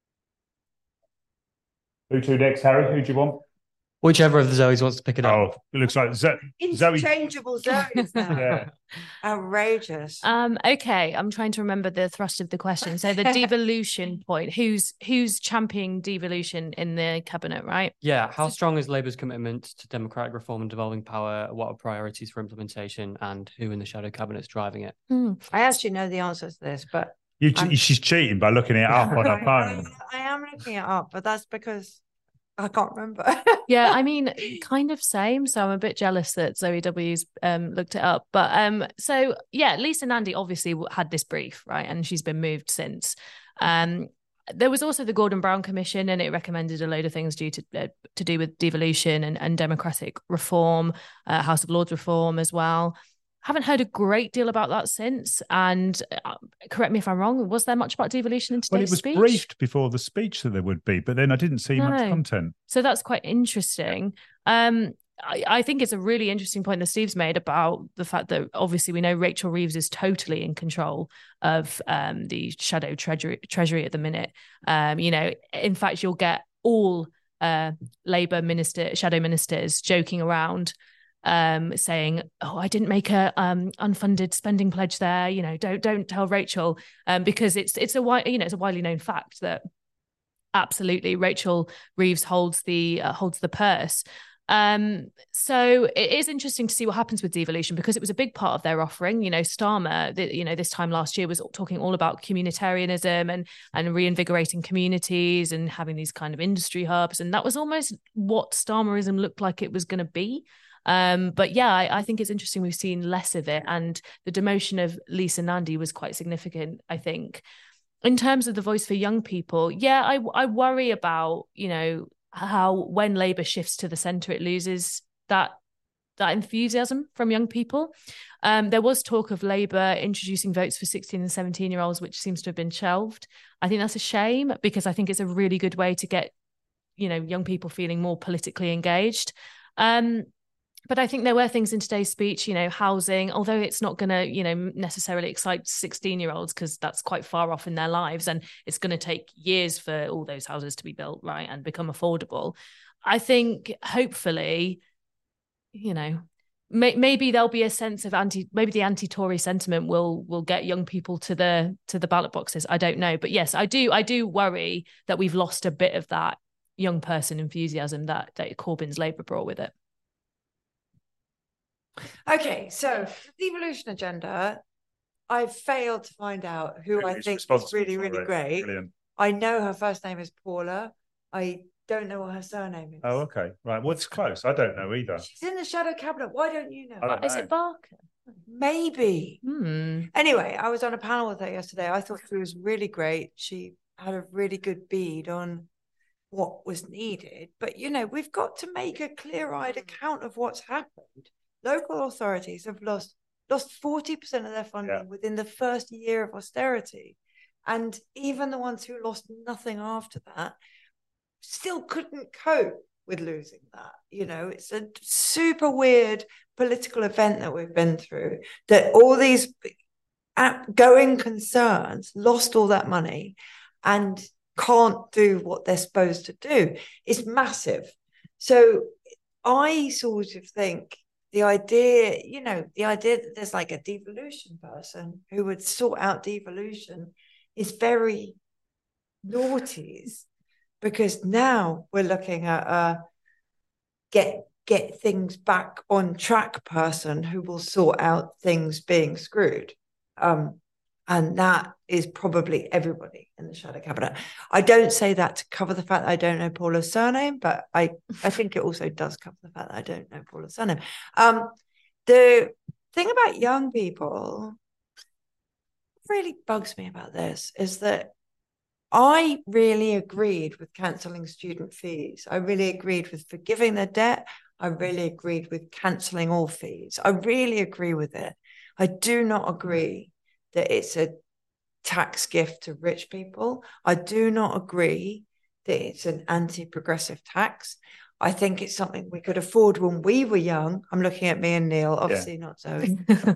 Who to next, Harry? Who do you want? Whichever of the Zoes wants to pick it up. Oh, it looks like Zo- Zoe. Interchangeable Zoes now. Yeah. Outrageous. Um, okay, I'm trying to remember the thrust of the question. So the devolution point, who's who's championing devolution in the cabinet, right? Yeah. How strong is Labour's commitment to democratic reform and devolving power? What are priorities for implementation, and who in the shadow cabinet's driving it? Mm. I actually know the answer to this, but You, I'm- she's cheating by looking it up on her I, phone. I, I am looking it up, but that's because I can't remember. Yeah, I mean, kind of same. So I'm a bit jealous that Zoe W's um, looked it up. But um, so yeah, Lisa Nandy obviously had this brief, right? And she's been moved since. Um, there was also the Gordon Brown Commission, and it recommended a load of things due to uh, to do with devolution and, and democratic reform, uh, House of Lords reform as well. Haven't heard a great deal about that since. And uh, correct me if I'm wrong, was there much about devolution in today's Well, it was speech? briefed before the speech that there would be, but then I didn't see much No. content. So that's quite interesting. Um, I, I think it's a really interesting point that Steve's made about the fact that obviously we know Rachel Reeves is totally in control of um, the shadow treasury, treasury at the minute. Um, you know, in fact, you'll get all uh, Labour minister, shadow ministers joking around, um, saying, "Oh, I didn't make a um, unfunded spending pledge there. You know, don't don't tell Rachel," um, because it's it's a wi- you know it's a widely known fact that absolutely Rachel Reeves holds the uh, holds the purse. Um, so it is interesting to see what happens with devolution, because it was a big part of their offering. You know, Starmer, the, you know, this time last year was talking all about communitarianism and and reinvigorating communities and having these kind of industry hubs, and that was almost what Starmerism looked like it was going to be. Um, but yeah, I, I think it's interesting we've seen less of it, and the demotion of Lisa Nandy was quite significant, I think. In terms of the voice for young people, yeah, I I worry about, you know, how when Labour shifts to the centre, it loses that that enthusiasm from young people. Um, there was talk of Labour introducing votes for sixteen and seventeen year olds, which seems to have been shelved. I think that's a shame, because I think it's a really good way to get, you know, young people feeling more politically engaged. Um, But I think there were things in today's speech, you know, housing, although it's not going to, you know, necessarily excite sixteen year olds, because that's quite far off in their lives. And it's going to take years for all those houses to be built, right, and become affordable. I think hopefully, you know, may, maybe there'll be a sense of anti, maybe the anti-Tory sentiment will will get young people to the to the ballot boxes. I don't know. But yes, I do. I do worry that we've lost a bit of that young person enthusiasm that, that Corbyn's Labour brought with it. Okay, so the devolution agenda, I've failed to find out who, who I think is really, really great. Brilliant. I know her first name is Paula. I don't know what her surname is. Oh, okay. Right. What's close? I don't know either. She's in the shadow cabinet. Why don't you know? I don't Is know. it Barker? Maybe. Hmm. Anyway, I was on a panel with her yesterday. I thought she was really great. She had a really good bead on what was needed. But, you know, we've got to make a clear-eyed account of what's happened. Local authorities have lost lost forty percent of their funding Yeah. within the first year of austerity. And even the ones who lost nothing after that still couldn't cope with losing that. You know, it's a super weird political event that we've been through, that all these outgoing concerns lost all that money and can't do what they're supposed to do. It's massive. So I sort of think the idea, you know, the idea that there's like a devolution person who would sort out devolution is very noughties, because now we're looking at a get get things back on track person who will sort out things being screwed. Um, and that is probably everybody in the shadow cabinet. I don't say that to cover the fact that I don't know Paula's surname, but I, I think it also does cover the fact that I don't know Paula's surname. Um, the thing about young people really bugs me about this is that I really agreed with cancelling student fees. I really agreed with forgiving their debt. I really agreed with cancelling all fees. I really agree with it. I do not agree that it's a tax gift to rich people. I do not agree that it's an anti-progressive tax. I think it's something we could afford when we were young. I'm looking at me and Neil, obviously yeah. not Zoe.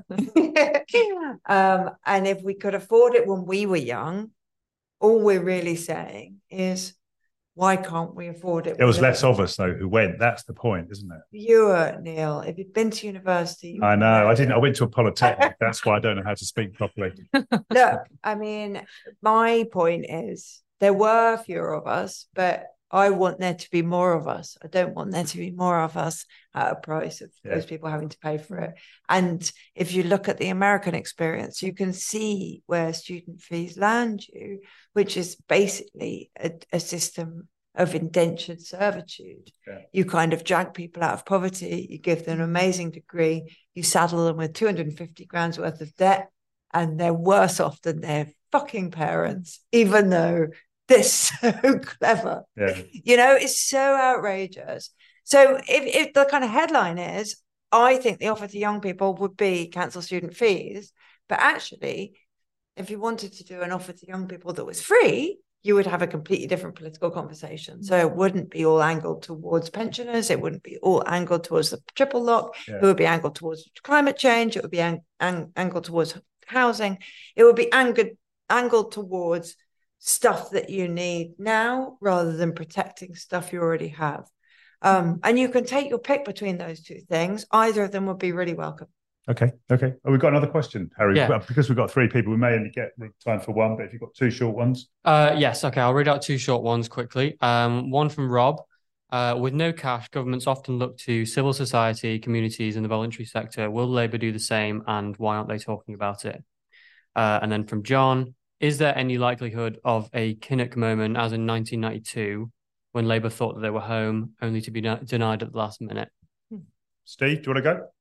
um, and if we could afford it when we were young, all we're really saying is, why can't we afford it? There was less of us, though, who went. That's the point, isn't it? You were, Neil. If you'd been to university... I know. know. I didn't. I went to a polytechnic. That's why I don't know how to speak properly. Look, I mean, my point is, there were fewer of us, but I want there to be more of us. I don't want there to be more of us at a price of yeah. those people having to pay for it. And if you look at the American experience, you can see where student fees land you, which is basically a, a system of indentured servitude. Yeah. You kind of drag people out of poverty, you give them an amazing degree, you saddle them with two hundred fifty grand's worth of debt, and they're worse off than their fucking parents, even though they're so clever. Yeah. You know, it's so outrageous. So if, if the kind of headline is, I think the offer to young people would be cancel student fees, but actually, if you wanted to do an offer to young people that was free, you would have a completely different political conversation. So it wouldn't be all angled towards pensioners. It wouldn't be all angled towards the triple lock. Yeah. It would be angled towards climate change. It would be ang- ang- angled towards housing. It would be angled, angled towards stuff that you need now rather than protecting stuff you already have. Um, and you can take your pick between those two things. Either of them would be really welcome. Okay, okay. Oh, we've got another question, Harry. Yeah. Because we've got three people, we may only get time for one, but if you've got two short ones. Uh, yes, okay. I'll read out two short ones quickly. Um, one from Rob. Uh, with no cash, governments often look to civil society, communities, and the voluntary sector. Will Labour do the same, and why aren't they talking about it? Uh, and then from John. Is there any likelihood of a Kinnock moment as in nineteen ninety-two when Labour thought that they were home only to be de- denied at the last minute? Steve, do you want to go?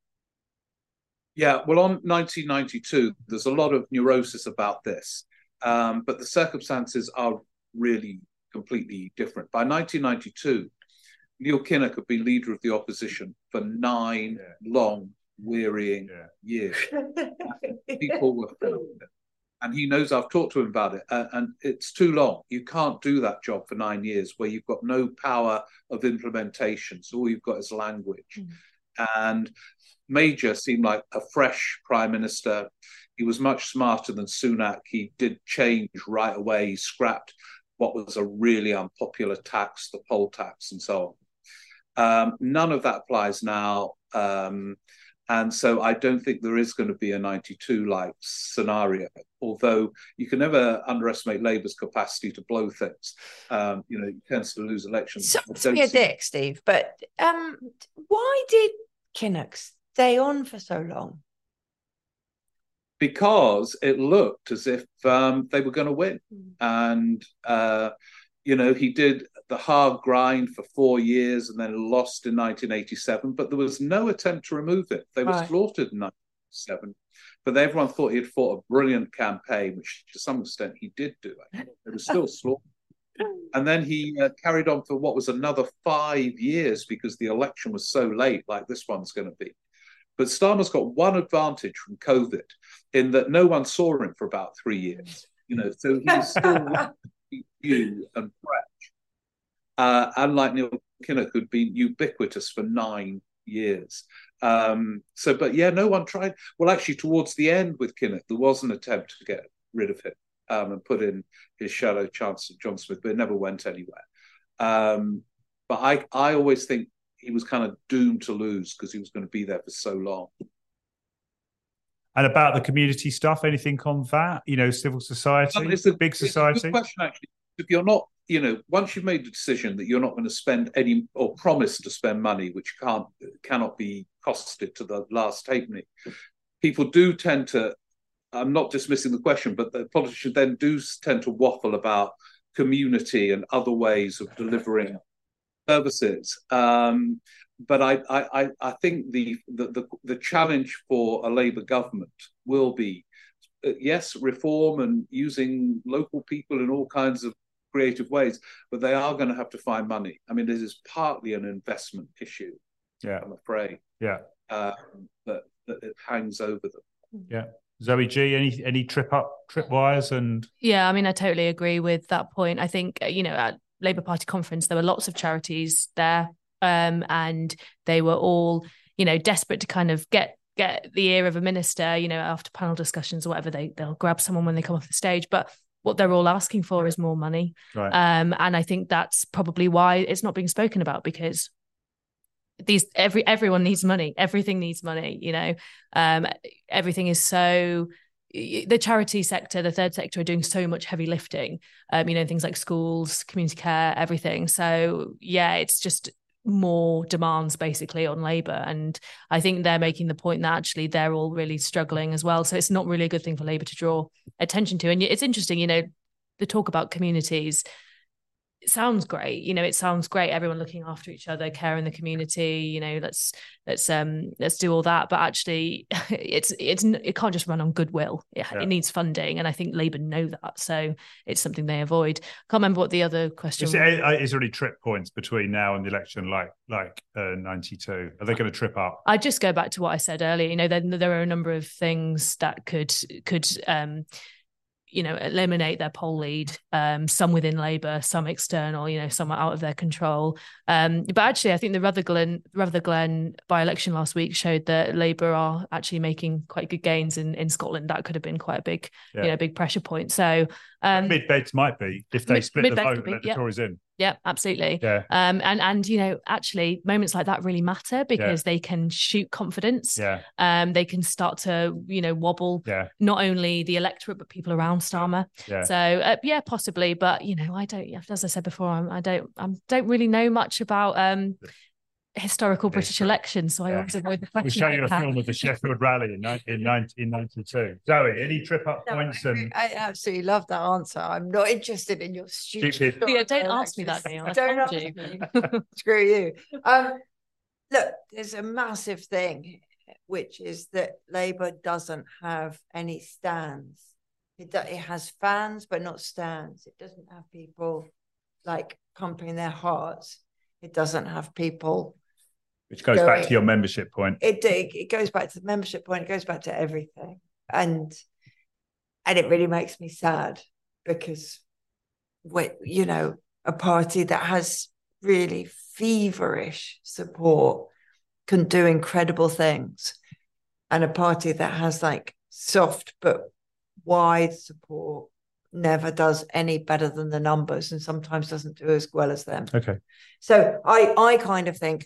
Yeah, well, on nineteen ninety-two, there's a lot of neurosis about this, um, but the circumstances are really completely different. By nineteen ninety-two, Neil Kinnock had been leader of the opposition for nine yeah. long, wearying yeah. years. People were filming it. And he knows, I've talked to him about it, uh, and it's too long. You can't do that job for nine years where you've got no power of implementation. So all you've got is language. Mm. And Major seemed like a fresh prime minister. He was much smarter than Sunak. He did change right away. He scrapped what was a really unpopular tax, the poll tax, and so on. Um, none of that applies now. Um, And so I don't think there is going to be a ninety-two-like scenario, although you can never underestimate Labour's capacity to blow things. Um, you know, it tends to lose elections. Sorry to be a dick, Steve, but um, why did Kinnock stay on for so long? Because it looked as if um, they were going to win. Mm. And, uh, you know, he did the hard grind for four years and then lost in nineteen eighty-seven, but there was no attempt to remove it. They were right. slaughtered in nineteen eighty-seven, but everyone thought he had fought a brilliant campaign, which to some extent he did do. It was still slaughtered. And then he uh, carried on for what was another five years because the election was so late, like this one's going to be. But Starmer's got one advantage from COVID in that no one saw him for about three years. You know, so he's still new and fresh. Uh, unlike Neil Kinnock, who'd been ubiquitous for nine years. Um, so, but yeah, no one tried. Well, actually, towards the end with Kinnock, there was an attempt to get rid of him um, and put in his shadow Chancellor John Smith, but it never went anywhere. Um, but I, I always think he was kind of doomed to lose because he was going to be there for so long. And about the community stuff, anything on that? You know, civil society, well, it's a big society? It's a good question, actually. If you're not, you know, once you've made the decision that you're not going to spend any or promise to spend money, which can't cannot be costed to the last halfpenny, people do tend to, I'm not dismissing the question, but the politicians then do tend to waffle about community and other ways of delivering services. Um, but I, I, I think the, the, the, the challenge for a Labour government will be, uh, yes, reform and using local people in all kinds of creative ways, but they are going to have to find money. I mean, this is partly an investment issue, yeah, I'm afraid. Yeah. Um, that, that it hangs over them. Yeah. Zoe G, any any trip up, trip wires, and yeah, I mean, I totally agree with that point. I think you know at Labour Party conference there were lots of charities there, um, and they were all you know desperate to kind of get get the ear of a minister. You know, after panel discussions or whatever, they they'll grab someone when they come off the stage, but what they're all asking for is more money, right. um, and I think that's probably why it's not being spoken about because. These every everyone needs money. Everything needs money. You know, um, everything is so. The charity sector, the third sector, are doing so much heavy lifting. Um, you know, things like schools, community care, everything. So yeah, it's just more demands basically on Labour, and I think they're making the point that actually they're all really struggling as well. So it's not really a good thing for Labour to draw attention to. And it's interesting, you know, the talk about communities. It sounds great, you know. It sounds great. Everyone looking after each other, care in the community. You know, let's let's um let's do all that. But actually, it's it's it can't just run on goodwill. It, yeah. it needs funding, and I think Labour know that. So it's something they avoid. Can't remember what the other question. Is, it, is there any trip points between now and the election, like like uh, ninety-two? Are they going to trip up? I just go back to what I said earlier. You know, there there are a number of things that could could um. you know, eliminate their poll lead, um, some within Labour, some external, you know, some are out of their control. Um, but actually, I think the Rutherglen, Rutherglen by-election last week showed that Labour are actually making quite good gains in, in Scotland. That could have been quite a big, yeah. you know, big pressure point. So um, mid-beds might be if they mid, split the vote and let the yep. Tories in. Yeah, absolutely. Yeah. Um, and and you know, actually, moments like that really matter because yeah. they can shoot confidence. Yeah. Um, they can start to you know wobble. Yeah. Not only the electorate but people around Starmer. Yeah. So uh, yeah, possibly, but you know, I don't. As I said before, I'm, I don't. I don't really know much about um historical British History. elections, so I yeah. always avoid the question. We'll show you a film of the Sheffield Rally in in nineteen ninety-two. Zoe, any trip up no, points? I, and I absolutely love that answer. I'm not interested in your stupid. stupid. Yeah, don't ask me that, Neil. Don't ask you. me. Screw you. Um, look, there's a massive thing, which is that Labour doesn't have any stands. It, do, it has fans, but not stands. It doesn't have people like pumping their hearts. It doesn't have people. Which goes going, back to your membership point. It, it it goes back to the membership point. It goes back to everything, and and it really makes me sad because, we, you know, a party that has really feverish support can do incredible things, and a party that has like soft but wide support never does any better than the numbers, and sometimes doesn't do as well as them. Okay. So I I kind of think.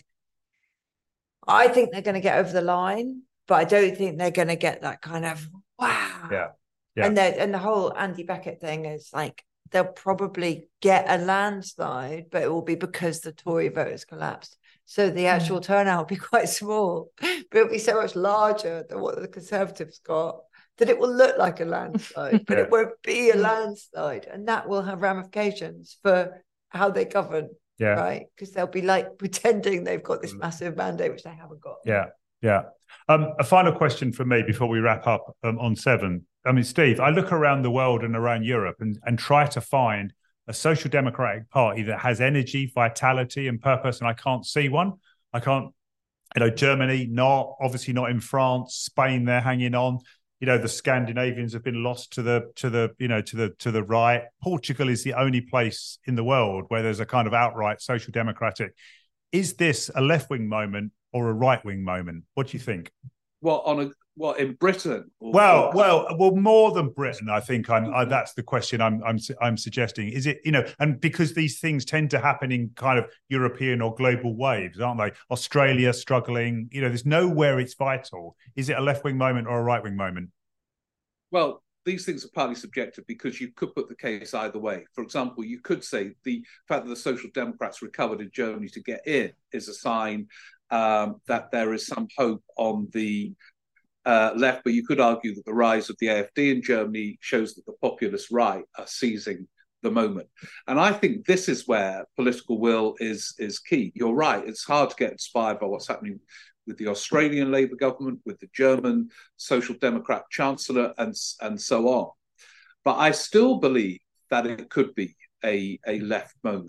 I think they're going to get over the line, but I don't think they're going to get that kind of wow. Yeah, yeah. And the and the whole Andy Beckett thing is like they'll probably get a landslide, but it will be because the Tory vote has collapsed. So the actual mm. turnout will be quite small, but it'll be so much larger than what the Conservatives got that it will look like a landslide, but yeah. it won't be a landslide, and that will have ramifications for how they govern. Yeah. Right. Because they'll be like pretending they've got this massive mandate, which they haven't got. Yeah. Yeah. Um, a final question for me before we wrap up um, on Seven. I mean, Steve, I look around the world and around Europe and, and try to find a social democratic party that has energy, vitality, and purpose. And I can't see one. I can't, you know, Germany, not obviously not in France, Spain, they're hanging on. You know, the Scandinavians have been lost to the to the you know to the to the right. Portugal is the only place in the world where there's a kind of outright social democratic. Is this a left wing moment or a right wing moment? What do you think? What on a what in Britain? Or well, well, well, more than Britain, I think. I'm. I, that's the question I'm. I'm. I'm suggesting. Is it you know? And because these things tend to happen in kind of European or global waves, aren't they? Australia struggling. You know, there's nowhere it's vital. Is it a left wing moment or a right wing moment? Well, these things are partly subjective because you could put the case either way. For example, you could say the fact that the Social Democrats recovered in Germany to get in is a sign um, that there is some hope on the Uh, left, but you could argue that the rise of the A F D in Germany shows that the populist right are seizing the moment. And I think this is where political will is, is key. You're right, it's hard to get inspired by what's happening with the Australian Labour government, with the German Social Democrat Chancellor, and, and so on. But I still believe that it could be a, a left moment.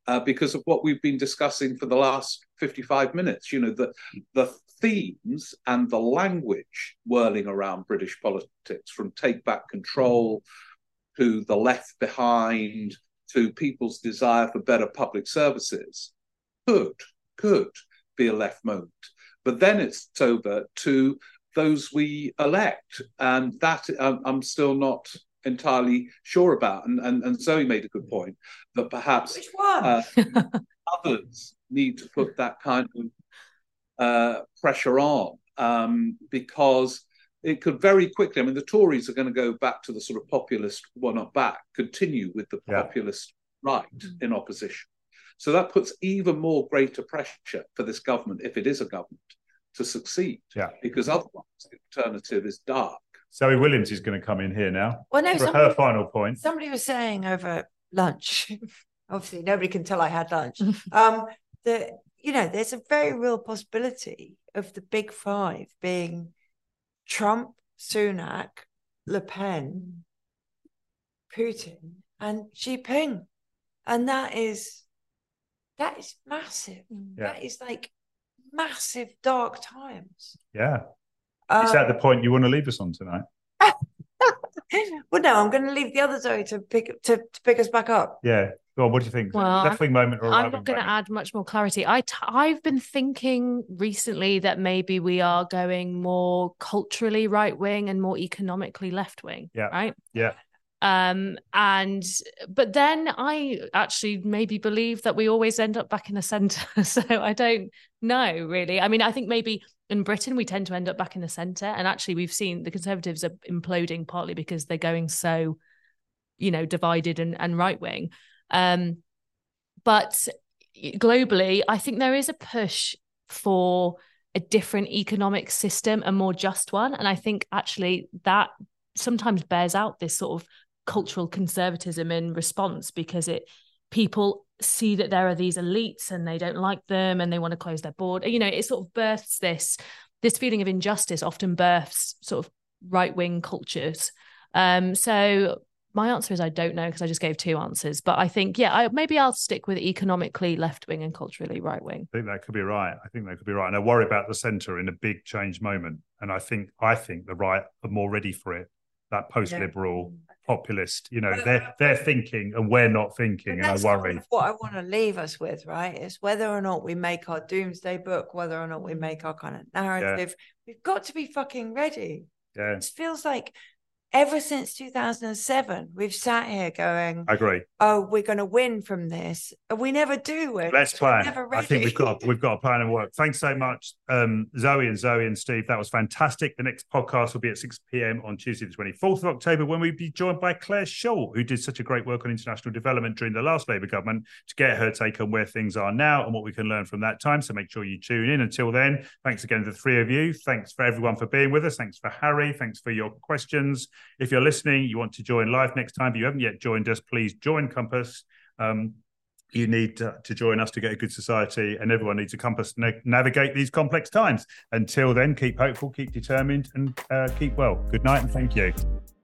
uh, because of what we've been discussing for the last fifty-five minutes. You know, the, the themes and the language whirling around British politics, from take back control to the left behind to people's desire for better public services, could, could be a left moment. But then it's over to those we elect. And that um, I'm still not entirely sure about. And, and, and Zoe made a good point that perhaps Which one? Uh, others need to put that kind of uh, pressure on, um, because it could very quickly, I mean, the Tories are going to go back to the sort of populist, well, not back, continue with the Yeah. populist right in opposition. So that puts even more greater pressure for this government, if it is a government, to succeed. Yeah. Because otherwise the alternative is dark. Zoe Williams is going to come in here now Well, no, for somebody, her final point. somebody was saying over lunch, obviously nobody can tell I had lunch, um, that, you know, there's a very real possibility of the big five being Trump, Sunak, Le Pen, Putin, and Xi Jinping. And that is, that is massive. Yeah. That is like massive dark times. Yeah. Um, Is that the point you want to leave us on tonight? well, no, I'm going to leave the other Zoe to pick to, to pick us back up. Yeah. Go on, what do you think? Well, Left wing moment or right I'm wing not going to moment? add much more clarity. I t- I've been thinking recently that maybe we are going more culturally right wing and more economically left wing. Yeah. Right. Yeah. Um, and but then I actually maybe believe that we always end up back in the centre. So I don't know really. I mean, I think maybe in Britain we tend to end up back in the centre, and actually we've seen the Conservatives are imploding partly because they're going so, you know, divided and, and right wing. Um, but globally, I think there is a push for a different economic system, a more just one. And I think actually that sometimes bears out this sort of cultural conservatism in response, because it people see that there are these elites and they don't like them and they want to close their border. You know, it sort of births this, this feeling of injustice, often births sort of right-wing cultures. Um, so my answer is I don't know, because I just gave two answers. But I think, yeah, I, maybe I'll stick with economically left-wing and culturally right-wing. I think that could be right. I think that could be right. And I worry about the centre in a big change moment. And I think I think the right are more ready for it. That post-liberal, populist, you know, they're they're thinking and we're not thinking, and I That's worry. kind of what I want to leave us with, right? Is whether or not we make our doomsday book, whether or not we make our kind of narrative, yeah. We've got to be fucking ready. Yeah. It feels like ever since two thousand seven, we've sat here going, I agree. Oh, we're going to win from this. And we never do. We're, Let's plan. Never ready. I think we've got we've got a plan and work. Thanks so much, um, Zoe and Zoe and Steve. That was fantastic. The next podcast will be at six p.m. on Tuesday, the twenty-fourth of October, when we'll be joined by Claire Shaw, who did such a great work on international development during the last Labour government, to get her take on where things are now and what we can learn from that time. So make sure you tune in. Until then, thanks again to the three of you. Thanks for everyone for being with us. Thanks for Harry. Thanks for your questions. If you're listening, you want to join live next time, but you haven't yet joined us, please join Compass. Um, you need to, to join us to get a good society, and everyone needs a compass to na- navigate these complex times. Until then, keep hopeful, keep determined, and uh, keep well. Good night and thank you.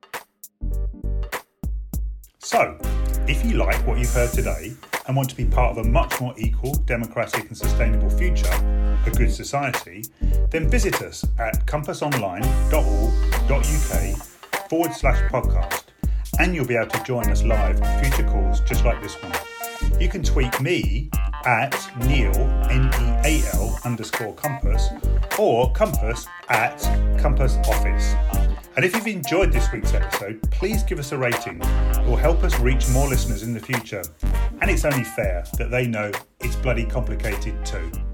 So, if you like what you've heard today and want to be part of a much more equal, democratic and sustainable future, a good society, then visit us at compassonline.org.uk forward slash podcast, and you'll be able to join us live on future calls just like this one. You can tweet me at Neil, N E A L underscore Compass, or Compass at Compass Office. And if you've enjoyed this week's episode, please give us a rating. It will help us reach more listeners in the future. And it's only fair that they know it's bloody complicated too.